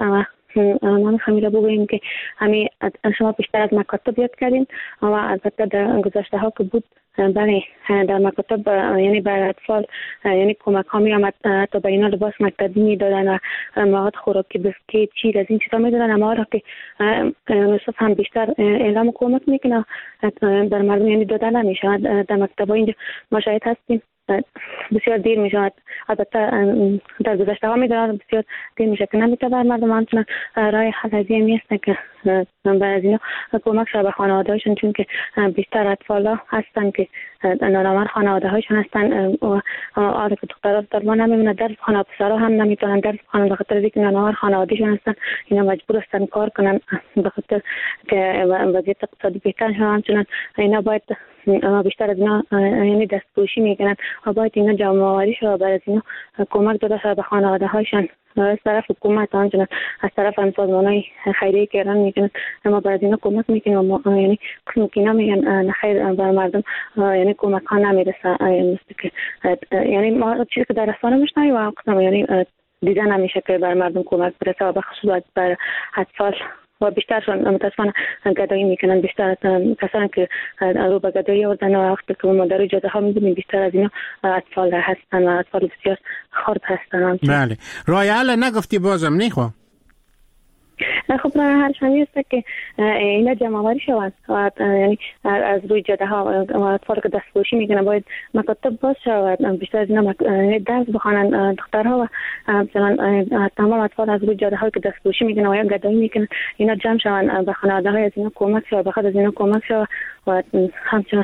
ما میخوایم را بگوییم که همین شما بیشتر از مکاتب یاد کردین و البته در گذشته ها که بود بله در مکاتب یعنی برای اطفال یعنی کمک ها می آمد، تا به اینا لباس مکتبی می دادن و مواد خوراکی بسکیت چیز از این چیزا می دادن، اما را که یونیسف هم بیشتر اعلام کمک میکنه در مردم یعنی دادن نمیشه. در مکتب ها اینجا ما شاهد هستیم بسیار دیر می شود. البته در گذشته ها می دارد بسیار دیر می شود که نمیتونه بر مردم همچنان راه حل از این میست که برای اینا کمک شود به خانواده هایشون، چون که بیشتر اطفال ها هستن که نانآور خانواده هایشون هستن و آره که دخترها درمان نمیمونه، درس خانه پسرها هم نمیتونن درس خانه به خاطر اینکه نانآور خانوادهشون هستن، اینا مجبور هستن کار کنن به خاطر که وضعیت اقتصادی بهتر شود. همچنان اینا باید بیشتر از اینا یعنی دستپوشی میکنن و باید اینا جمع آوری شود، برای اینا کمک داده شود به خانواده هایشان از طرف حکومت، همچنان از طرف هم سازمان‌های خیریه که ایران میکنن. ما برای اینا کمک میکنیم و یعنی اینا میگن خیر بر مردم یعنی کمک ها نمیرسه، یعنی ما چیزی که در رسانه میشنویم و قسم یعنی دیده نمیشه که بر مردم کمک برسه و به خصوص بر اطفال و بیشترشون متاسفانه گدایی میکنن. بیشتر کسانی که رو به گدایی آوردن و وقتی که ما در جاده ها میبینیم بیشتر از اینا اطفال هستن و اطفال بسیار خرد هستن. بله، راه حل نگفتی بازم نیخوا؟ خب هر شمی است که اینا جمع آوری شود و یعنی از روی جاده ها و اطفال که دستپوشی میکنن باید مکاتب باز شود، بیشتر از اینا درس بخوانن دخترها و تمام اطفال از روی جاده ها که دستپوشی میکنن و یا گدایی میکنن اینا جمع شوند به خانواده های از اینا کمک شود، بخاطر از اینا کمک شود و همچنان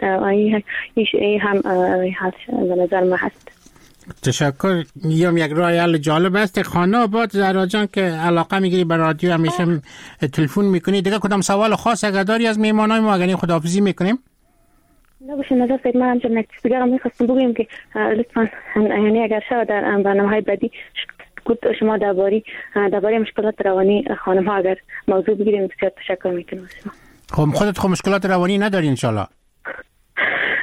این هم به نظر ما هست. تشکر. یک راه حل جالب است. خانه آباد زهرا جان که علاقه میگیری به رادیو همیشه تلفن میکنی، دیگه کدام سوال خاص اگر داری از مهمانای ما اگر خداحافظی میکنیم؟ نه باشه نظر سید من همچنان یک چیز دیگر هم میخواستم بگویم که لطفا یعنی اگر شد در برنامه‌های بعدی شما درباره مشکلات روانی خانم ها اگر موضوع بگیریم بسیار تشکر میکنم. خب خودت مشکلات روانی نداری انشالله؟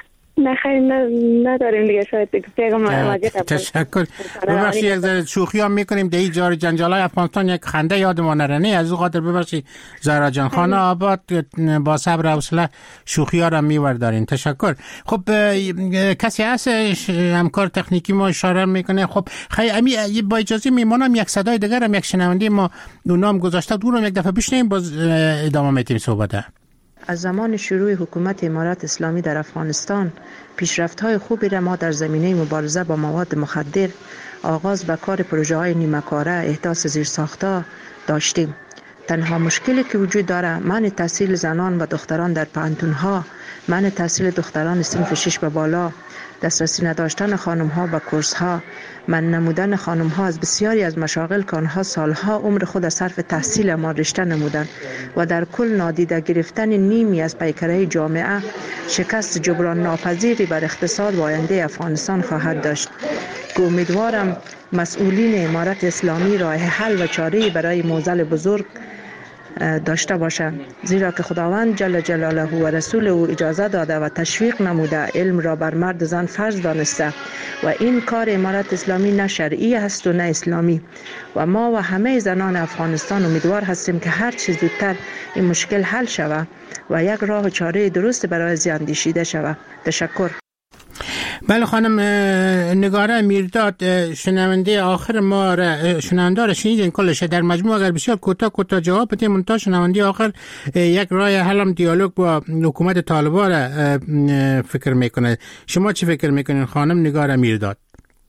نخیر نداریم دیگه. شاید پیغام تشکر. ببخشید یک ذره شوخی هم میکنیم در این جار جنجالای افغانستان یک خنده یادمان نره. از او خاطر ببخشید زهرا جان. خانه آباد با صبر و حوصله شوخی ها را میوردارین. تشکر. خب کسی هست همکار تکنیکی ما اشاره میکنه؟ خب خیلی با اجازه میمونم یک صدای دیگر هم یک شنونده ما نام گذاشته دورم یک دفعه بشنیم باز ادامه میتیم صحبت. از زمان شروع حکومت امارات اسلامی در افغانستان پیشرفت‌های خوبی را ما در زمینه مبارزه با مواد مخدر، آغاز به کار پروژه‌های نیمه‌کاره، احداث زیرساخت‌ها داشتیم. تنها مشکلی که وجود داره منع تحصیل زنان و دختران در پانتون‌ها، منع تحصیل دختران صنف 6 به بالا، دسترسی نداشتن خانم‌ها به کورس‌ها، منع نمودن خانم‌ها از بسیاری از مشاغل که آنها سالها عمر خود از صرف تحصیل ما رشته نمودند و در کل نادیده گرفتن نیمی از پیکره جامعه شکست جبران ناپذیری بر اقتصاد و آینده افغانستان خواهد داشت. امیدوارم مسئولین امارت اسلامی راه حل و چاره‌ای برای معضل بزرگ داشته باشند، زیرا که خداوند جل جلاله و رسول او اجازه داده و تشویق نموده علم را بر مرد زن فرض دانسته و این کار امارت اسلامی نه شرعی است و نه اسلامی و ما و همه زنان افغانستان امیدوار هستیم که هر چه زودتر این مشکل حل شود و یک راه و چاره درست برای زی اندیشیده شود. تشکر. بله خانم نگاره میرداد، شنونده آخر ما را شنونده را شنیدین کلش. در مجموع اگر بسیار کوتاه جواب بدیم منتها شنونده آخر یک راه حل هم دیالوگ با حکومت طالبان را فکر میکنه. شما چی فکر میکنین خانم نگاره میرداد؟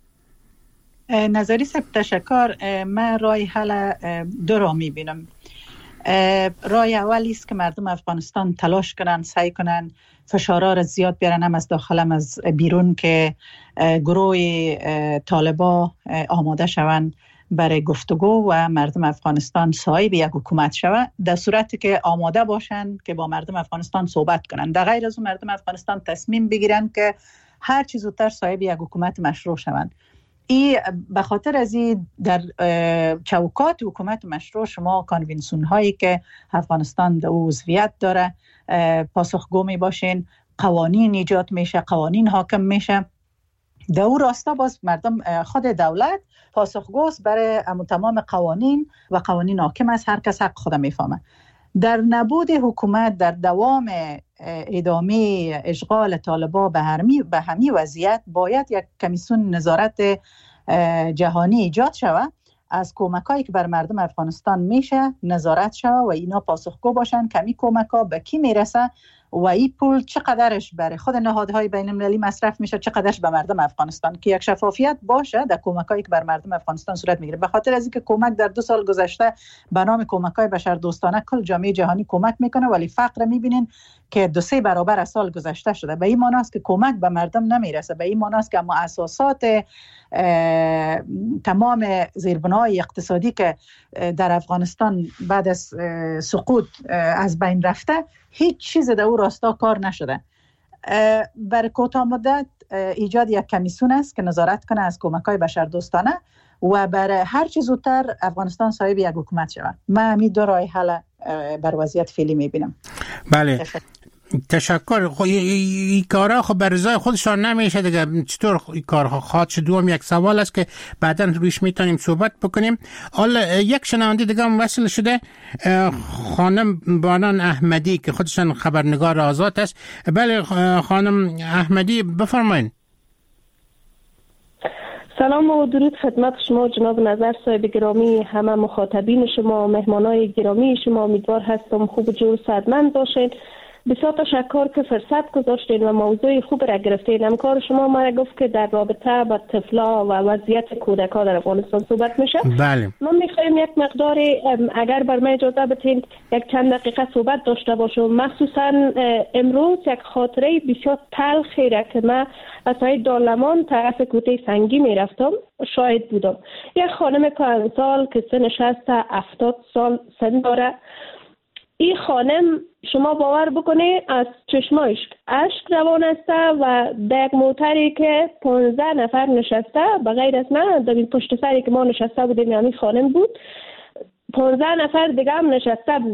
نظری صاحب تشکر. من راه حل دو را میبینم. راه اولی است که مردم افغانستان تلاش کنن، سعی کنن فشارها را زیاد بیارن، هم از داخل هم از بیرون، که گروه طالبا آماده شوند برای گفتگو و مردم افغانستان صاحب یک حکومت شود، در صورتی که آماده باشند که با مردم افغانستان صحبت کنند. در غیر از اون مردم افغانستان تصمیم بگیرند که هر چیز زودتر صاحب یک حکومت مشروع شوند. این به خاطر از این در چوکات حکومت مشروع شما کانوینسیون هایی که افغانستان در عضویت داره پاسخگو می باشین، قوانین ایجاد میشه، قوانین حاکم میشه. در اون راستا باز مردم خود دولت پاسخگوست برای تمام قوانین و قوانین حاکم است. هر کس حق خود میفهمه. در نبود حکومت، در دوام ادامه اشغال طالبان به همین وضعیت باید یک کمیسیون نظارت جهانی ایجاد شود، از کمکایی که بر مردم افغانستان میشه نظارت شود و اینا پاسخگو باشن که این کمک‌ها به کی میرسه و این پول چقدرش برای خود نهادهای بین المللی مصرف میشه، چقدرش به مردم افغانستان، که یک شفافیت باشه در کمکایی که بر مردم افغانستان صورت میگیره. به خاطر از اینکه کمک در 2 سال گذشته به نام کمک‌های بشردوستانه کل جامعه جهانی کمک میکنه، ولی فقر میبینین که 2-3 برابر از سال گذشته شده. به این معنی است که کمک به مردم نمیرسه. به این معنی است که مؤسسات تمام زیربناهای اقتصادی که در افغانستان بعد از سقوط از بین رفته، هیچ چیز در او راستا کار نشده. برای کوتاه مدت ایجاد یک کمیسیون است که نظارت کنه از کمک‌های بشردوستانه و برای هر چیز زودتر افغانستان صاحب یک حکومت شود. من همین دو راه حل بر وضعیت فعلی میبینم. بله تشکر. خب این کارها خب بر رضای خودشان نمیشه دیگه. چطور این کارها خواهد شد؟ دوم یک سوال است که بعدا روش میتونیم صحبت بکنیم. حالا یک شنونده دیگه هم وصل شده، خانم بانان احمدی که خودشان خبرنگار آزاد است. بله خانم احمدی بفرمایید. سلام و درود خدمت شما جناب نظر صاحب گرامی، همه مخاطبین شما، مهمانای گرامی شما. امیدوار هستم خوب و جور صحتمند باشید. بسیار تشکر که فرصت گذاشتین و موضوع خوب را گرفتین. همکار شما ما گفت که در رابطه با طفلا و وضعیت کودکان در افغانستان صحبت میشه. بله. ما میخوایم یک مقدار اگر بر من اجازه بدین یک چند دقیقه صحبت داشته باشم. مخصوصا امروز یک خاطره بسیار تلخی را که من از سایت دارلمان طرف کوته سنگی میرفتم شاهد بودم. یک خانم 5 سال که سنش هست 70 سال سن داره. این خانم شما باور بکنه از چشماش اشک روان است و در یک موتری که 15 نفر نشسته، به غیر از من در این پشت سری که ما نشسته بودیم همین خانم بود، 15 نفر دیگه هم نشسته بود.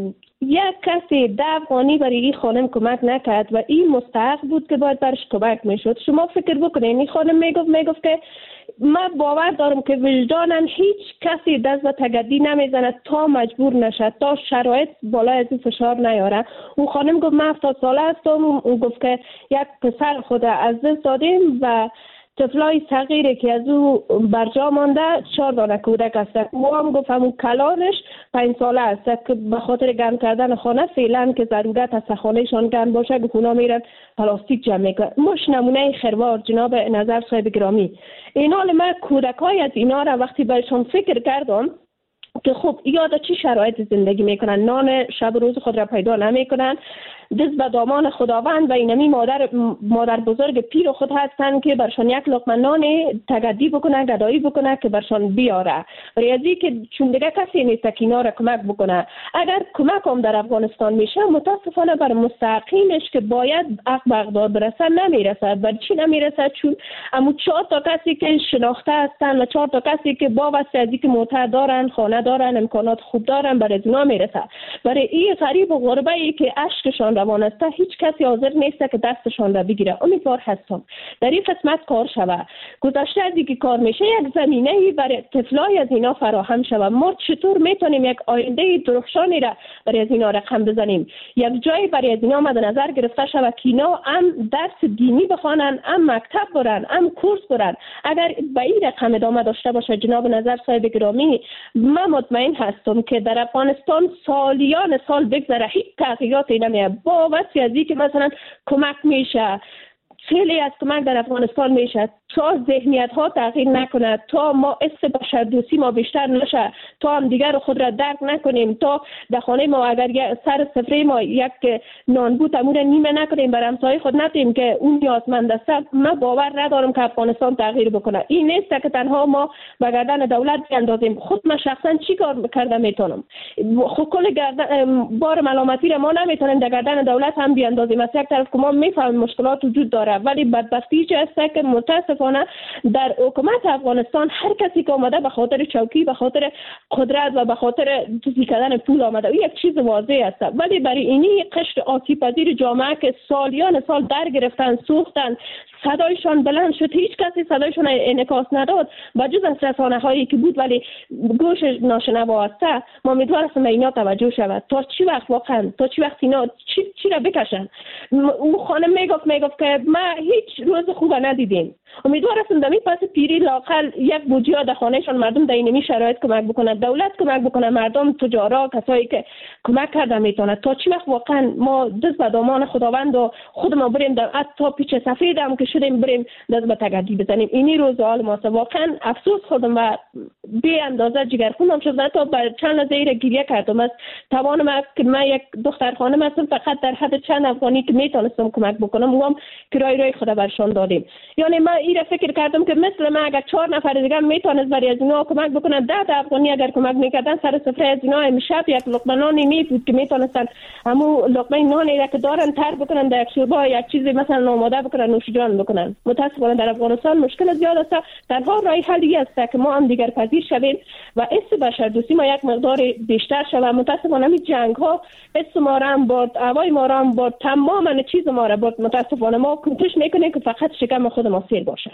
یک کسی 10 افغانی برای این خانم کمک نکرد و این مستحق بود که باید برش کمک میشد. شما فکر بکنین این خانم میگفت که من باور دارم که وجدانن هیچ کسی دست به تگدی نمیزنه تا مجبور نشد، تا شرایط بالای از این فشار نیاره. اون خانم گفت من 70 ساله هستم. اون گفت که یک پسر خود از دست دادیم و طفلای صغیری که از او برجا مانده 4 دانه کودک هست. او هم گفت همون کلانش 5 ساله است که به خاطر گرم کردن خانه فعلا که ضرورت است خانهشان گرم باشه که اونا میرن پلاستیک جمع میکنن. مش نمونه خروار جناب نظر صاحب گرامی. این حال من کودکای از اینا را وقتی بهشون فکر کردم که خب یاد چی شرایط زندگی میکنن، نان شب روز خود را پیدا نمیکنن، دست به دامان خداوند و اینمی مادر بزرگ پیر خود هستن که برشان یک لقمه نان تگدی بکنه، گدایی بکنه که برشان بیاره. برای ازی که چون دیگه کسی نیست که اینا را کمک بکنه. اگر کمک هم در افغانستان میشه متاسفانه بر مستحقینش که باید حق به اقدار برسه نمیرسه. بر چی نمیرسه؟ چون امو 4 تا کسی که شناخته هستن و 4 تا کسی که با وسیعتی که موتر دارن، خانه دارن، امکانات خوب دارن برای اونا میرسه. برای این غریب و غربه ای که اشکشان روان است هیچ کسی حاضر نیست که دستشان را بگیره. امیدوار هستم در این قسمت کار شوه. گذشته از اینکه کار میشه یک زمینه‌ای برای طفلای از اینا فراهم شوه. ما چطور میتونیم یک آینده درخشانی را برای از اینا رقم بزنیم؟ یک جایی برای از اینا مد نظر گرفته شوه که اینا هم درس دینی بخوانن، هم مکتب برن، هم کورس برن. اگر به این رقم ادامه داشته باشه جناب نظر صاحب گرامی، من مطمئن هستم که در افغانستان سالیان سال بگذره هیچ تغییراتی نمیاد. با وسیعتی که مثلا کمک میشه، خیلی از کمک در افغانستان میشه تا ذهنیت ها تغییر نکنه، تا ما حس بشردوستی ما بیشتر نشه، تا هم دیگر خود را درک نکنیم، تا در خانه ما اگر سر سفره ما یک نانبو امور نیمه نکنیم بر همسایه خود ندیم که اون نیازمند است. من باور ندارم که افغانستان تغییر بکنه. این نیست که تنها ما به گردن دولت بیاندازیم. خود من شخصا چی کار کرده میتونم؟ خود کل بار ملامتی را ما نمیتونیم در گردن دولت هم بیاندازیم. از یک طرف که ما میفهمیم مشکلات وجود داره، ولی بدبختی چه است که متاسفانه در حکومت افغانستان هر کسی که آمده به خاطر چوکی، به خاطر قدرت و به خاطر دوزی کردن پول آمده. این یک چیز واضح است. ولی برای اینی قشر آسیب پذیر جامعه که سالیان سال در گرفتن، سوختن، صدایشان بلند شد، هیچ کسی صدایشان انعکاس نداد و جز از رسانه هایی که بود ولی گوش ناشنوا است. ما امیدوار هستم به اینا توجه شود. تا چی وقت واقعا، تا چی وقت اینا چی را بکشن؟ اون خانم میگفت که ما هیچ روز خوب ندیدیم. امیدوار هستم در این پس پیری لاقل یک بودجه در خانهشان مردم در اینمی شرایط کمک بکنه، دولت کمک بکنه، مردم، تجارا، کسایی که کمک کرده میتونه. تا چی وقت واقعا ما دست به دامان خداوند و خود ما بریم در حتی پیچ سفید هم که شدیم بریم دست به تگدی بزنیم؟ اینی روز حال ماست. واقعا افسوس خوردم و بی اندازه جگرخونم شد. تا بر چند لحظه گریه کردم. از توانم که من یک دختر خانم هستم، فقط در حد چند افغانی که میتونستم کمک بکنم اونم کرایه روی خود برشان دادیم. یعنی من این فکر کردم که مثل من اگر 4 نفر دیگه میتونست برای از اینا کمک بکنن، 10 افغانی اگر کمک میکردن سر سفره از اینا امشب یک لقمه نانی میبود که میتونستن همون لقمه نانی را که دارن تر بکنن در یک شوربا یک چیزی مثلا آماده بکنن، نوش جان بکنن. متاسفانه در افغانستان مشکل زیاد است. تنها راه حلی است که ما هم دیگر پذیر شویم و حس بشردوستی ما یک مقدار بیشتر شود. متاسفانه این جنگ ها حس ما را هم برد، هوای ما را هم برد، تمام چیز ما را برد. متاسفانه ما کوشش میکنیم که فقط شکم خود ما سیر باشه.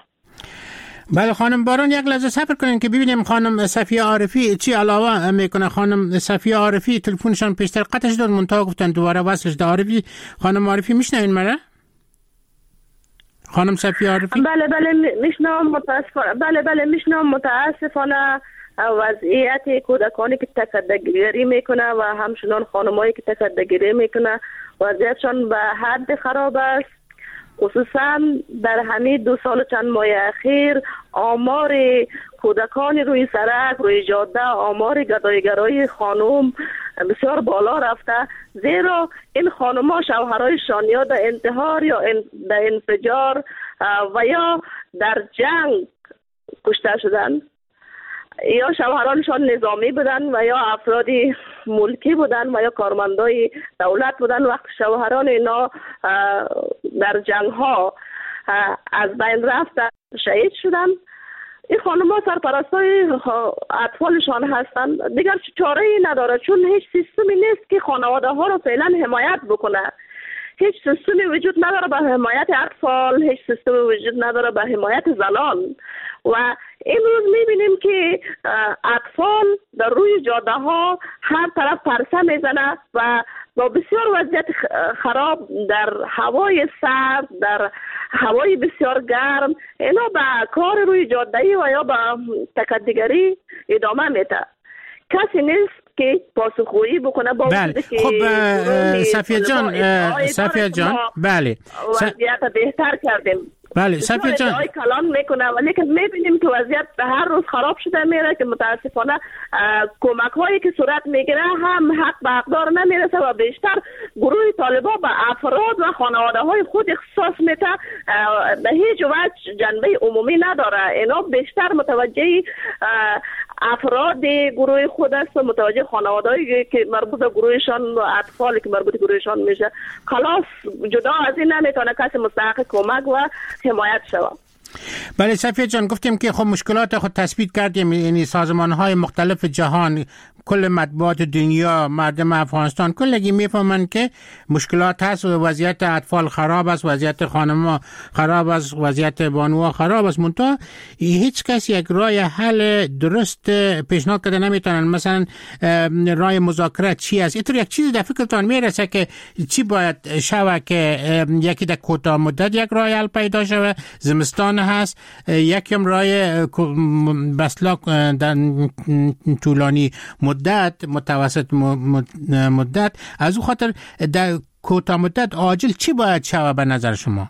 بله خانم باران، یک لحظه صبر کنین که ببینیم خانم صفیه عارفی چی علاوه میکنه. خانم صفیه عارفی تلفنشان پیشتر قطع شد، منتها گفتن دوباره وصلش ده. عارفی خانم عارفی میشنوین مرا؟ خانم صفیه عارفی؟ بله میشنوم. متاسفانه بله میشنوم. متاسفانه وضعیت کودکانی که تکده‌گیری میکنه و همچنان خانمایی که تکده‌گیری میکنه وضعیتشان به حد خراب است. خصوصا در همین 2 سال چند ماه اخیر آمار کودکان روی سرک، روی جاده، آمار گدایگرای خانم بسیار بالا رفته. زیرا این خانم‌ها شوهرایشان یا در انتحار یا در انفجار و یا در جنگ کشته شدن، یا شوهرانشان نظامی بودن و یا افرادی ملکی بودن و یا کارمندای دولت بودن. وقت شوهران اینا در جنگ ها از بین رفتن، شهید شدن، این خانم‌ها سرپرستای اطفالشان هستند، دیگر چاره‌ای نداره، چون هیچ سیستمی نیست که خانواده ها رو فعلا حمایت بکنه. هیچ سیستمی وجود نداره به حمایت اطفال، هیچ سیستمی وجود نداره به حمایت زنان. و امروز میبینیم که اطفال در روی جاده ها هر طرف پرسه میزنه و با بسیار وضعیت خراب در هوای سرد، در هوای بسیار گرم، اینا به کار روی جاده‌ای و یا به تکدیگری ادامه میده. کسی نیست که پاسخگویی بکنه با بله. خب صفیه جان بله وضعیت بهتر کردیم. بله صفیه جان کلان میکنه، ولی که میبینیم که وضعیت به هر روز خراب شده میره که متاسفانه کمک هایی که صورت میگیره هم حق به حقدار نمیرسه و بیشتر گروه طالبا به افراد و خانواده های خود اختصاص میده، به هیچ وجه جنبه عمومی نداره. اینا بیشتر متوجه افراد گروه خود است و متوجه خانواده‌ای که مربوط به گروهشان و اطفالی که مربوط به گروهشان میشه. خلاص جدا از این نمیتونه کسی مستحق کمک و حمایت شود. بله صفیه جان، گفتیم که خب مشکلات خود تثبیت کردیم، یعنی سازمان‌های مختلف جهان، کل مطبوعات دنیا، مردم افغانستان کلگی میفهمند که مشکلات هست و وضعیت اطفال خراب است، وضعیت خانم‌ها خراب است، وضعیت بانوها خراب است. منتها هیچ کس یک راه حل درست پیشنهاد کرده نمیتونن. مثلا راه مذاکره چی است؟ اینطور یک چیزی در فکرتان میرسه که چی باید شود که یکی در کوتاه مدت یک راه حل پیدا شود؟ زمستان هست، یکم راه بسلاک در طولانی مدت، متوسط مدت. از او خاطر در کوتاه مدت عاجل چی باید شود به نظر شما؟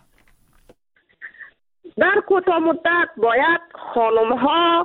در کوتاه مدت باید خانم ها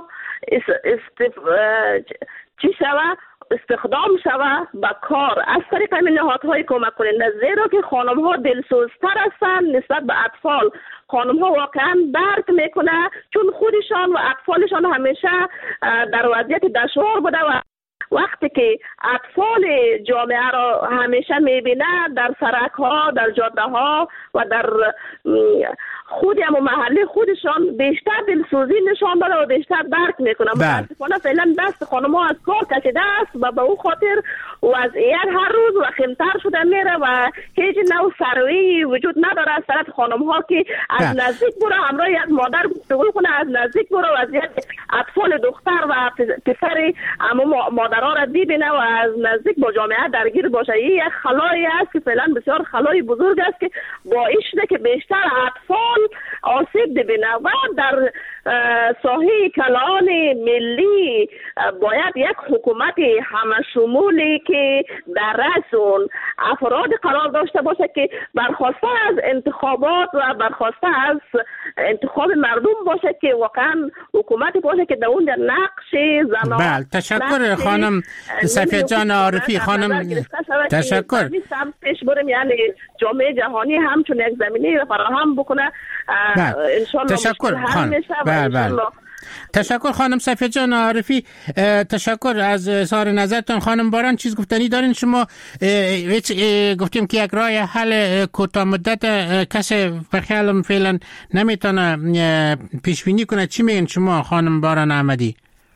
استخدام شود به کار از طریق نهادهای کمک کننده، زیرا که خانم ها دلسوزتر هستند نسبت به اطفال. خانم ها واقعا درک میکنه، چون خودشان و اطفالشان همیشه در وضعیت دشوار بوده و وقتی که اطفال جامعه را همیشه میبینه در سرک ها، در جاده ها و در خود هم محله خودشان، بیشتر دلسوزی نشان داده و بیشتر درک میکنه. متاسفانه فعلا دست خانم ها از کار کشیده است و به او خاطر وضعیت هر روز وخیمتر شده میره و هیچ نوع سروی وجود نداره از طرف خانم ها که از نزدیک برو همراه یک مادر گفتگو کنه، از نزدیک برو وضعیت اطفال دختر و پسر اما مادرها را ببینه و از نزدیک با جامعه درگیر باشه. این یک خلایی است که فعلا بسیار خلای بزرگ است که باعث شده که بیشتر اطفال آسیب ببینه و در ساحه کلان ملی باید یک حکومت همه شمولی که در رأس اون افراد قرار داشته باشه که برخواسته از انتخابات و برخواسته از انتخاب مردم باشه، که واقعا حکومتی باشه که در اون در نقش زنان. بله تشکر خانم صفیه جان عارفی. خانم تشکر. پیش بریم، یعنی جامعه جهانی همچون یک زمینه فراهم بکنه. تشکر خانم. تشکر خانم صفیه جان عارفی. تشکر از اظهار نظرتان. خانم باران چیز گفتنی دارین شما؟ گفتیم که یک راه حل کوتاه مدت کسی به خیالم فعلا نمیتونه پیش بینی کنه. چی میگین شما خانم باران احمدی؟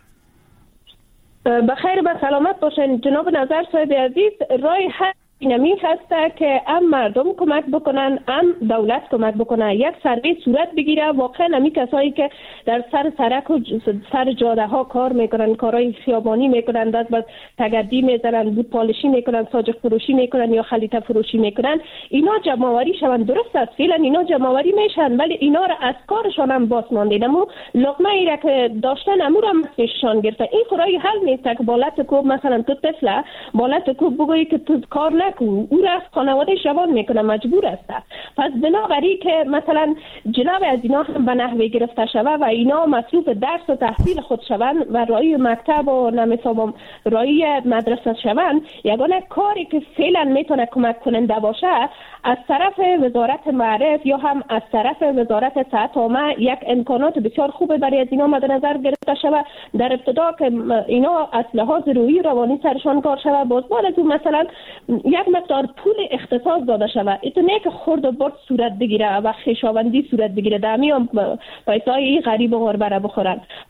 بخیر و سلامت باشین جناب نظر صاحب عزیز. راه حل اینمی هسته که هم مردم کمک بکنن، هم دولت کمک بکنه. یک سروی صورت بگیره. واقعا همی کسایی که در سر سرک و سر جاده ها کار میکنن، کارهای خیابانی میکنن، دست به تگردی میزنن، بود پالشی میکنن، ساجق فروشی میکنن یا خلیطه فروشی میکنن، اینا جمع‌آوری شون. درست است فعلا اینا جمع‌آوری میشن، ولی اینا را از کارشان هم باز ماندین. اما لقمه ای را که داشتن امور هم مسشان گرفتن. این خورای حل نیست که بالات کو مثلا تو طفله بالات کو بگویی که تو کار او را از خانواده شوان میکنه، مجبور است. پس بنابراین که مثلا جناب از اینا هم به نحوه گرفته شوه و اینا مصروف درس و تحصیل خود شوند و رای مکتب و نمیسابم رای مدرسه شوند، یگانه کاری که فعلا میتونه کمک کننده باشه از طرف وزارت معارف یا هم از طرف وزارت صحت عامه یک امکانات بسیار خوبه برای از اینا مد نظر گرفته شوه. در ابتدا که اینا از لحاظ روحی روانی سرشان کار شوه، باز از اون مثلا یک مقدار پول اختصاص داده شوه. ایتو نه که خورد و برد صورت بگیره و خویشاوندی صورت بگیره، دمی هم پیسای غریب و غربره بخورن.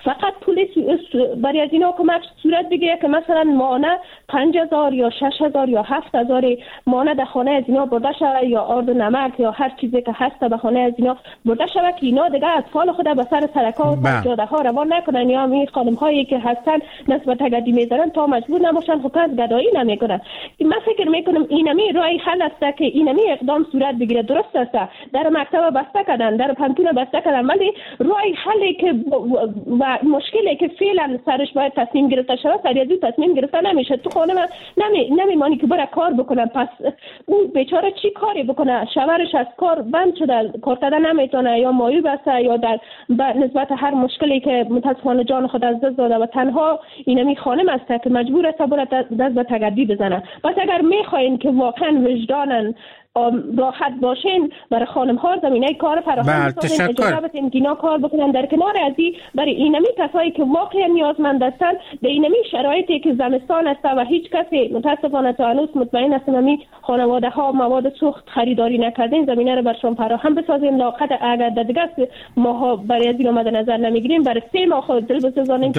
فقط پولیس برای از اینا کمک صورت بگیره که مثلا مانع 5000 یا 6000 یا 7000 مانع در خانه از اینا برده شود یا آرد و نمک یا هر چیزی که هست به خانه از اینا برده شود که اینا دیگه اطفال خود به سر سرکا و جاده ها روان نکنن یا می خانم هایی که هستن نسبت تگدی میذارن تا مجبور نباشن خود از گدایی نمیکنن. من فکر میکنم اینمی راه حل است که اینمی اقدام صورت بگیره. درست است در مکتب بسته کردن، در پانتون بسته کردن، ولی راه حلی که و مشکلی که فعلا سرش باید تصمیم گرفته شود سریعی تصمیم گرفته نمیشه. تو خانه من نمیمانی که برای کار بکنم، پس اون بیچاره چی کاری بکنه؟ شوهرش از کار بند شده، کار کردن نمیتونه یا مایو بسته یا در نسبت هر مشکلی که متاسفانه جان خود از دست داده و تنها اینمی خانم است که مجبور است باید دست به تگدی بزنه. پس اگر میخواین که واقعا وجدانن راحت باشین برای خانم ها زمینه کار فراهم بسازین، اجازه بدین که اینا کار بکنن. در کنار از این برای اینمی کسایی که واقعا نیازمند هستن به اینمی شرایطی که زمستان است و هیچ کسی متاسفانه تا هنوز مطمئن است نمی خانواده ها مواد سوخت خریداری نکردین زمینه رو برشون فراهم بسازین. لاقت اگر در دیگه ما برای از این مد نظر نمیگیریم برای 3 ماه خود دل بسازانیم.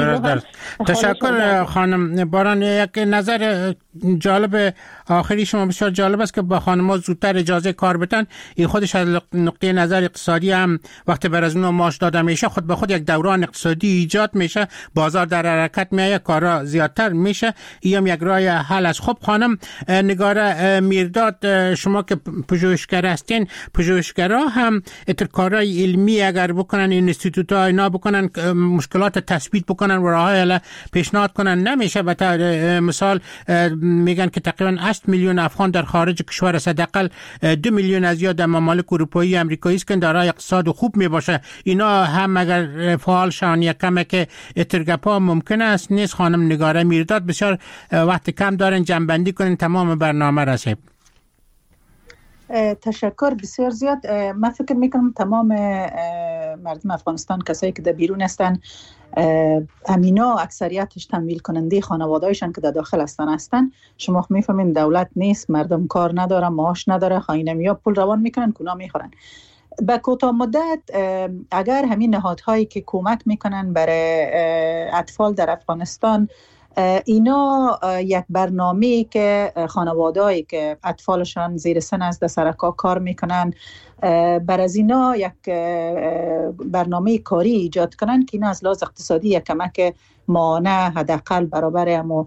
تشکر خانم باران. یک نظر جالب آخری شما بسیار جالب است که با خانم‌ها زودتر اجازه کار بدن. این خودش از نقطه نظر اقتصادی هم وقتی بر از اونها معاش داده میشه خود به خود یک دوران اقتصادی ایجاد میشه، بازار در حرکت میایه، کارا زیادتر میشه. این هم یک راه حل است. خب خانم نگاره میرداد، شما که پژوهشگر هستین، پژوهشگرا هم کارهای علمی اگر بکنن، این اینستیتوت ها اینا بکنن، مشکلات تثبیت بکنن و راههای پیشنهاد کنن نمیشه. به طور مثال میگن که تقریبا 8 میلیون افغان در خارج کشور است، حداقل 2 میلیون از یا در ممالک اروپایی امریکایی است که دارای اقتصاد خوب میباشه. اینا هم اگر فعال شون یک کمه که اترگپا ممکن است نیست. خانم نگاره میرداد بسیار وقت کم دارن، جنبندی کنین تمام برنامه رسید. تشکر بسیار زیاد. من فکر میکنم تمام مردم افغانستان کسایی که در بیرون هستن امینا اکثریتش تمویل کننده خانوادهایشان که در داخل هستن. شما میفهمین دولت نیست، مردم کار ندارن، معاش نداره، خاینمیا پول روان میکنن، کونا میخورن. به کوتاه مدت اگر همین نهادهایی که کمک میکنن برای اطفال در افغانستان اینا یک برنامه‌ای که خانواده‌ای که اطفالشان زیر سن است در سرکا کار میکنن بر از اینا یک برنامه کاری ایجاد کنن که اینا از لحاظ اقتصادی یک کمک مانع حداقل برابر اما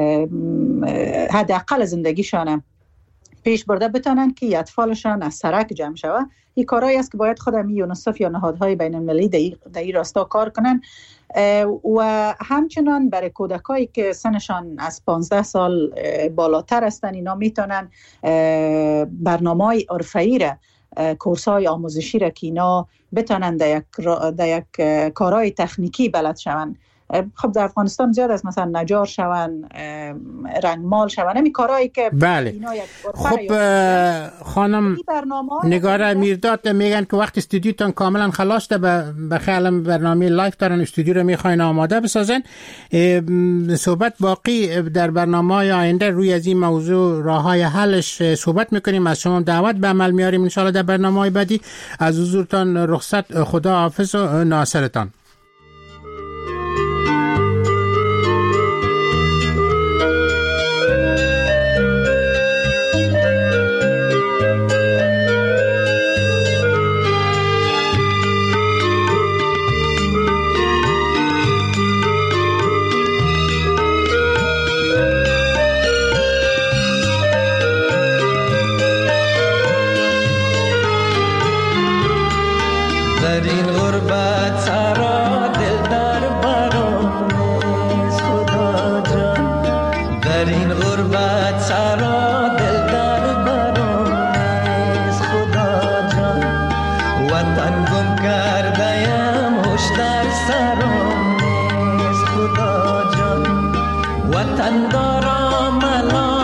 حداقل زندگیشان پیش برده بتونن که اطفالشان از سرک جمع شود. این کارهایی است که باید خود یونیسف یا نهادهای بین المللی در این راستا کار کنن و همچنان برای کودکایی که سنشان از 15 سال بالاتر هستن اینا میتونن برنامه‌های حرفه‌ای را، کورس‌های آموزشی را که اینا بتونن در یک کارهای تکنیکی بلد شون. خب در افغانستان زیاد از مثلا نجار شون، رنگمال شون، همین کارهایی که بله. خب خانم نگاره میرداد میگن که وقت استودیوتون کاملا خلاص ده، به خیالم برنامه لایف دارن، استودیو رو میخواین آماده بسازن. صحبت باقی در برنامه‌های آینده روی از این موضوع راههای حلش صحبت میکنیم. از شما دعوت به عمل میاریم ان شاءالله در برنامه‌های بعدی. از حضورتان رخصت، خدا حافظ و ناصرتان.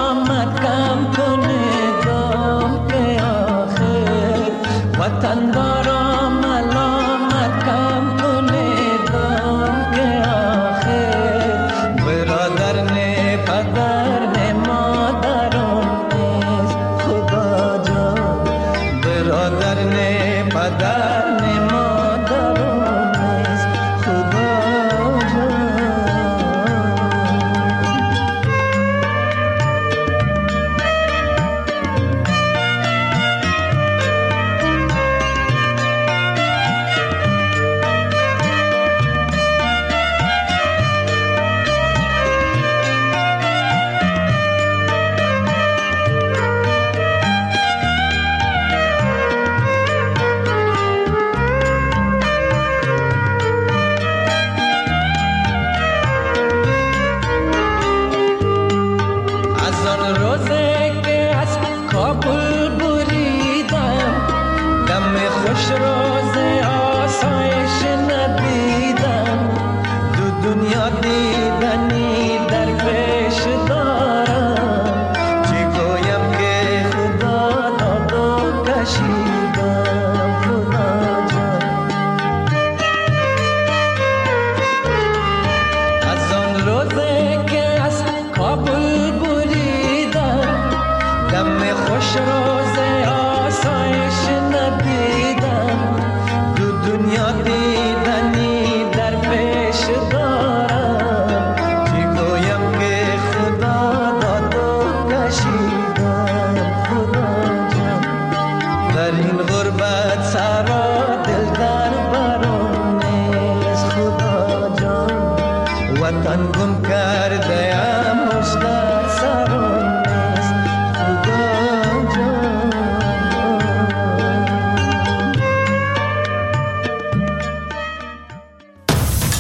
Tanda